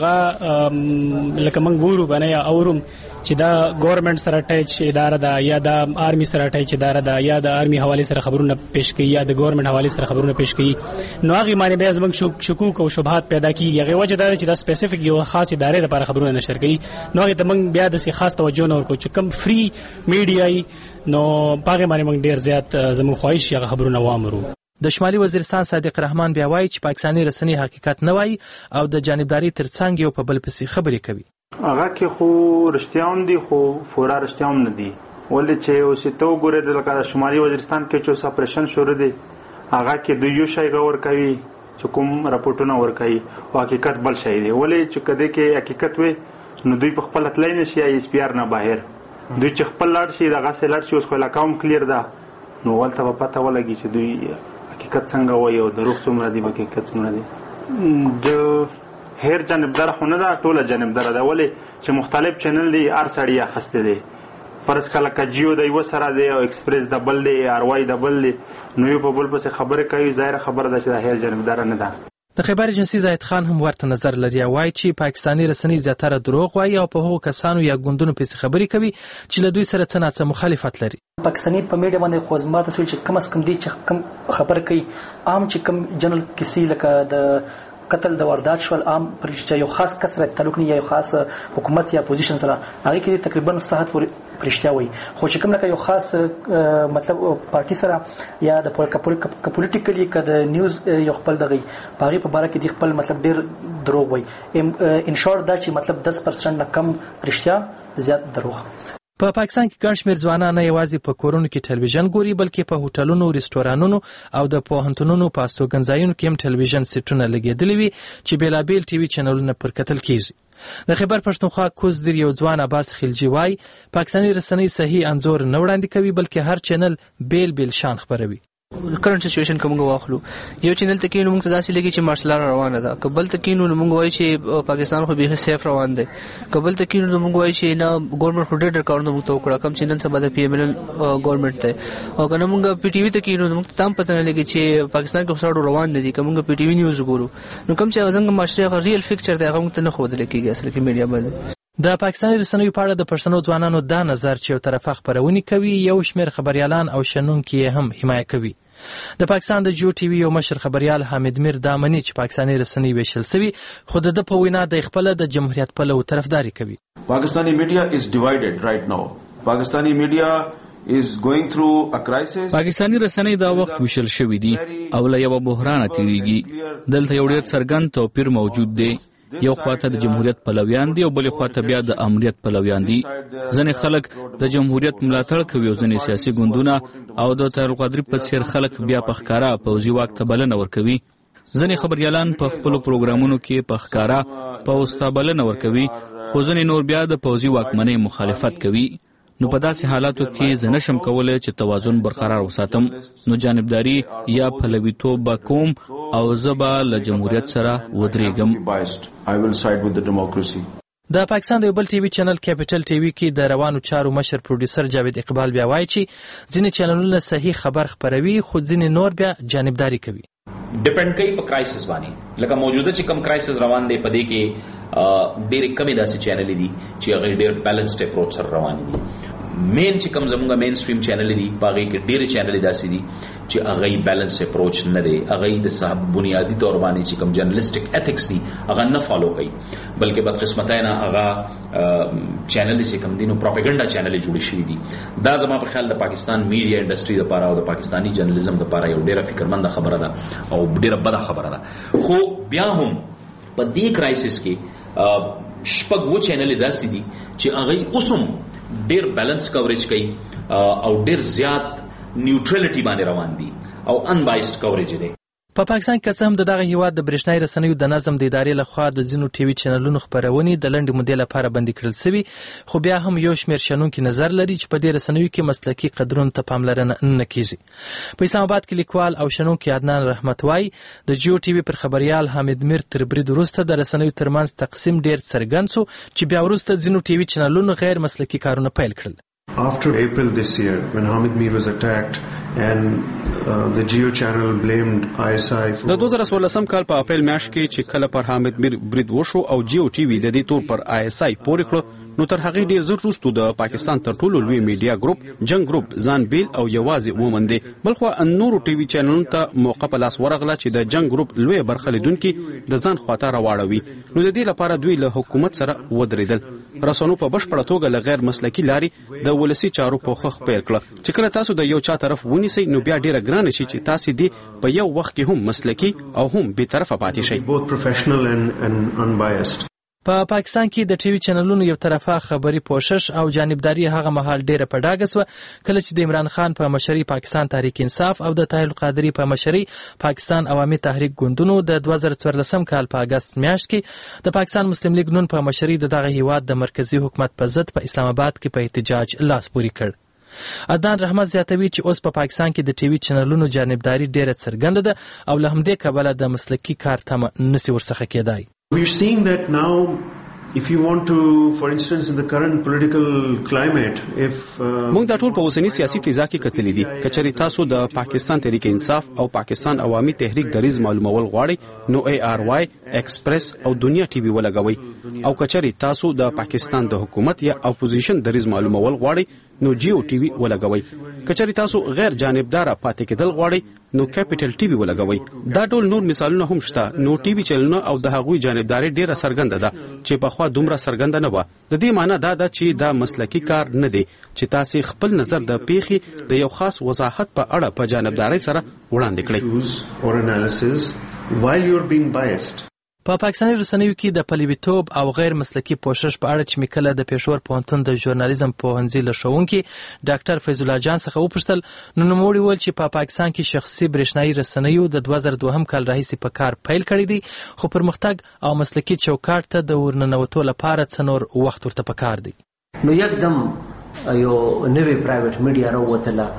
هغه لکه من ګورو غنه یا اورم چې دا ګورنمنت سره ټچ اداره ده یا د آرمي سره ټچ اداره ده یا د آرمي حواله سره خبرونه پیش کوي یا د ګورنمنت حواله سره خبرونه پیش کوي نو هغه معنی به زموږ شکوک او شبهات پیدا کیږي. هغه وجه دا چې دا سپیسیفیک یو خاص ادارې لپاره خبرونه نشر کوي نو هغه ته موږ بیا د خاص توجه نه ورکو چې کم فری میډیای نو پاګه باندې موږ ډیر زیات زموږ خواهش هغه خبرونه وامرو. د شمالي وزیرستان صادق رحمان بیا وایي چې پاکستاني رسنۍ حقیقت نه وایي او د جانبداري ترڅنګ یو په بل پسې خبرې کوي. هغه کې خو رښتیاون دي خو فورا رښتیاون نه دي ولې چې اوس ته وګورې د لکه شمالي وزیرستان کې چې سپریشن شروع دي هغه کې د یو شی غور کوي چې کوم راپورټونه ورکوي او حقیقت بل شی دی ولې چې کده کې حقیقت وي نو دوی په خپل تلای نشي یا اس پی آر نه بهر دوی چې خپل لاړ شي دغه سه لاړ شي اوس خو اکاونټ کلیر ده نو ولته په پته ولګي چې دوی حقیقت څنګه وایي او دروغ څومره دي حقیقت څومره دي. د هر جانبدار خو نه ده ټوله جانبدار ده ولې چې مختلف چینل دي هر سړی اخسته دي فرض کله کجیو د یو سره دی او ایکسپریس دبل دی ار وای دبل دی نو یو په بل پسې خبره کوي ظاهر خبره ده چې د هر جانبدار نه ده. د خبر ایجنسی زاهد خان هم ورته نظر لري او وایي چې پاکستاني رسنۍ زیاتره دروغ وایي او په هغو کسانو یا ګوندونو پسې خبرې کوي چې له دوی سره څه ناڅه مخالفت لري. پاکستاني په میډیا باندې خو زما ته چې کم از کم دي چې کم خبر کوي عام چې کم جنرال کسی لکه د قتل د واردات شول عام پرشته یو خاص کس سره تعلق نه یا یو خاص حکومت یا اپوزیشن سره هغه کې تقریبا صحت پرشته وي خو چې کوم لکه یو خاص مطلب پارټي سره یا د پولیټیکلی کده نیوز یو خپل دغه باغی په باره کې د خپل مطلب ډیر دروغ وي ان شورت دا چې مطلب 10% نه کم رښتیا زیات دروغ. په پاکستان کې ګڼ شمېر ځوانان نه یوازې په کورونو کې ټلویزیون ګوري بلکې په هوټلونو ریسټورانونو او د پوهنتونونو په استوګنځایونو کې هم ټلویزیون سیټونه لګېدلي وي چې بېلابېل ټي وي چینلونه پر کتل کېږي. د خیبر پښتونخوا کوزدر یو ځوان عباس خلجي وایي پاکستاني رسنۍ صحیح انځور نه وړاندې کوي بلکې هر چینل بیل بیل شان خپروي. کرنٹ سچويشن کومه واخلو یو چینل ته کې موږ ته داسې لګي چې مارشل آرټ روانه ده قبل ته کې موږ وایي چې پاکستان خو به سیف روان دی قبل ته کې موږ وایي چې نه ګورنمنت خو ډېر کارونه موږ ته وکړه کم چې نن سبا د پی ایم ایل ګورنمنت ته او کنه موږ پی ټی وی ته کې موږ تام پته نه لګي چې پاکستان کې خساړو روان دي کومه پی ټی وی نیوز ګورو نو کوم چې څنګه معاشره ریل فکچر دی هغه موږ ته نه خو دل کېږي اصل کې میډیا باندې د پاکستاني رسنیو په اړه د پښتنو ځوانانو دا نظر چې یو طرفه خبرونه کوي یو شمېر خبريالان او شنونکي هم حمایت کوي د پاکستان د جیو ټي وي یو مشر خبريال حامد میر دامنی چې پاکستاني رسنۍ ویشل سوي خو د په وینا د خپل د جمهوریت په لور طرفداري کوي پاکستانی میډیا از ډیوایډډ رائټ ناو پاکستانی میډیا is going through a crisis پاکستانی رسنۍ دا وخت وشل شوې دي او له یو بحران تیریږي دلته یو ډېر څرګند توپیر موجود دی یو خواته د جمهوریت پلویان دي او بل خواته بیا د امنیت پلویان دي ځنې خلک د جمهوریت ملاتړ کوي او ځنې سیاسي ګوندونه او د طاهر القادری په څیر خلک بیا په ښکارا پوځي واک ته بلنه ورکوي ځنې خبريالان په خپل پروګرامونو کې په ښکارا پوځ ته بلنه ورکوي خو ځنې نور بیا د پوځي واکمنۍ مخالفت کوي نو په داسې حالاتو کې زه نشم کولی چې توازن برقرار وساتم نو جانبداري یا پلویتوب به کوم او زه به له جمهوریت سره ودرېږم د پاکستان د یو بل ټي وي چینل کیپټل ټي وي کې د روانو چارو مشر پروډوسر جاوید اقبال بیا وایي چې ځینې چینلونه صحیح خبر خپروي خو ځینې نور بیا جانبداري کوي ډیپند کوي په کرایسس باندې لکه موجوده چې کم کرایسس روان دی په دې کې ډېرې کمې داسې چینلې دي چې هغه ډېر بیلنسډ اپروچ سره روان دي مین چې کم زمونږ مین سټریم چینلې دي په هغې کې ډېرې چینلې داسې دي چې هغه بیلنس اپروچ نه دی هغه د صاحب بنیادي طور باندې چې کم جرنلسټک ایتھکس دي هغه نه فالو کوي بلکې بدقسمتۍ نه هغه چینلې چې کم دي نو پروپاګاندا چینلې جوړې شوي دي دا زما په خیال د پاکستان میډیا انډسټري دپاره او د پاکستاني جرنلزم دپاره یو ډېره فکرمنده خبره ده او ډېره بده خبره ده خو بیا هم په دې کرایسس کې شپږ و چینلې داسې دي چې هغوی اوس هم ډېر بیلنس کوریج کوي او ډېر زیات نیوټرالټي باندې روان دي او انبایسډ کوریج دی په پاکستان کې څه هم دغه هیواد د برېښنایي رسنیو د نظم د ادارې لخوا د ځینو ټي وي چینلونو خپرونې د لنډې مودې لپاره بندي کړل سوي خو بیا هم یو شمېر شنونکي نظر لري چې په دې رسنیو کې مسلکي قدرونو ته پاملرنه نه کیږي په اسلام آباد کې لیکوال او شنونکي عدنان رحمت وایي د جیو ټي وي پر خبريال حامد میر تر برید وروسته د رسنیو ترمنځ تقسیم ډېر څرګند سو چې بیا وروسته ځینو ټي وي چینلونو غیر مسلکي کارونه پیل کړل After April this year, when Hamid Mir was attacked and the Geo channel blamed ISI for... د 2016 کال په اپریل میاشت کې چې کله پر حامد میر برید وشو او جیو ټي وي د دې تور پر ISI پورې کړ نو تر هغه ډیر زر وروسته د پاکستان تر ټولو لوی میډیا ګروپ جنگ ګروپ ځان بیل او یوازې ومنده بلخو نورو ټي وي چینلونو ته موقع په لاس ورغله چې د جنگ ګروپ لوی برخه لیدونکو د ځان خواته راوړوي نو د دې لپاره دوی له حکومت سره ودرېدل رسنیو په بشپړه توګه له غیر مسلکي لاري د ولسی چارو په خوخ پیل کړ چې کله تاسو د یو چا طرف ونیسئ نو بیا ډیره ګران شي چې تاسو دې په یو وخت کې هم مسلکي او هم به طرفه پاتې شئ both professional and unbiased په پاکستان کې د ټي وي چینلونو یو طرفه خبري پوښښ او جانبداري هغه مهال ډیره په ډاګه سوه کله چې د عمران خان په مشرۍ پاکستان تحریک انصاف او د طاهر القادری په مشرۍ پاکستان عوامي تحریک ګوندونو د 2014 کال په اگست میاشت کې د پاکستان مسلم لیگ نون په مشرۍ دغه هیواد د مرکزی حکومت په ضد په اسلام آباد کې په احتجاج لاس پوري کړ عدنان رحمت زیاتوي چې اوس په پاکستان کې د ټي وي چینلونو جانبداري ډیره څرګنده ده او له همدې کبله د مسلکي کار تمه نشي ورڅخه کېدای We're seeing that now if you want to for instance in the current political climate if موږ د ټول په اوسنی سیاسي فضا کې کتلې دي کچري تاسو د پاکستان تحریک انصاف او پاکستان عوامي تحریک دریز معلومول غواړي نو ARY ایکسپریس او دنیا ټي وي ولګوي او کچري تاسو د پاکستان د حکومت یا اپوزیشن دریز معلومول غواړي نو جیو ټي وي ولګوي کچري تاسو غیر جانبدار پاتې کېدل غواړي نو کیپټل ټي وي ولګوي دا ټول نور مثالونه هم شته نو ټي وي چینلونه او د هغوی جانبداري ډیره څرګنده ده چې په خوا دومره څرګنده نه و د دې معنی دا ده چې دا مسلکي کار نه دی چې تاسو خپل نظر د پیخي د یو خاص وضاحت په اړه په جانبداري سره وړاندې کړئ or analysis while you're being biased په پاکستاني رسنیو کې د پلیویتوب او غیر مسلکي پوښښ په اړه چې مکله د پېښور پوهنتون د ژورنالیزم پوهنځي له ښوونکي ډاکټر فیض الله جان څخه وپوښتل نو نوموړي وویل چې په پاکستان کې شخصي برېښنایي رسنیو د 2002 کال راهیسې په کار پیل کړی دی خو پرمختګ او مسلکي چوکاټ ته د ورننوتو لپاره څه نور وخت ورته پکار دی نو یکدم یو نوې پرایویټ میډیا راووتله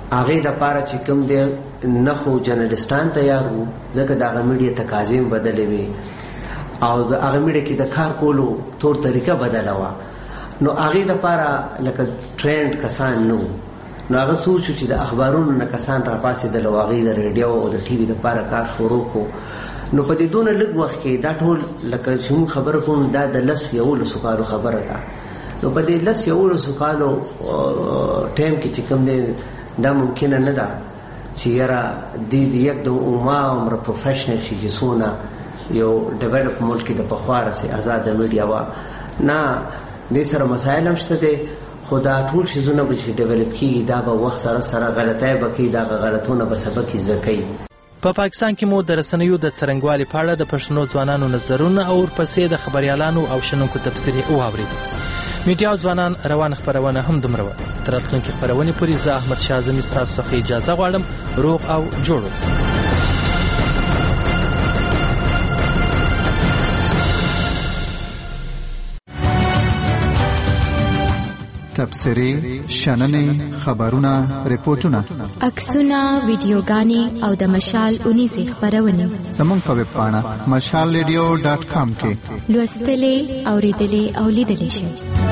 هغه د پاره چې کوم دی نه خو جرنالستان تیار وو ځکه د هغه میډیا تقاضې بدلې وي او د هغه میډیا کې د کار کولو طور طریقه بدله وه نو هغه د پاره لکه ټرند کسان نو هغه سوچ چې د اخبارونو نه کسان را پاسې د لواغې د ریډیو او د ټي وي د پاره کار شروع کو نو په دې دونه لږ وخت کې دا ټول لکه چې موږ خبره کوم دا د 11 کالو خبره ده نو په دې 11 کالو ټایم کې چې کوم دی دا ممکن نه ده چې یاره د یک د عمر پروفیشنل شي چې څونه یو ډیولپ ملک د پخواره سي آزاد میډیا وا نه د سره مسایل هم شته دي خدا ټول شیزونه به چې ډیولپ کیږي دا به وخت سره غلطۍ به کوي دا غلطونه به سبق یې زکوي په پاکستان کې مو د رسنیو د څرنګوالي په اړه د پښتنو ځوانانو نظرونه او ورپسې د خبريالانو او شنونکو تبصرې واورېدو. میډیا ځوانان روان خبرونه هم دومره وه. تر راتلونکي خبرونې پورې زه احمد شاه اعظمي ستاسو څخه اجازه غواړم. روغ او جوړ اوسئ. تبصرې، شننې، خبرونه، ریپورتونه، عکسونه، ویډیوګانې او د مشال 19 خبرونه زموږ په ویب پاڼه mashalradio.com کې لوستلې، اوریدلې او لیدلې شئ.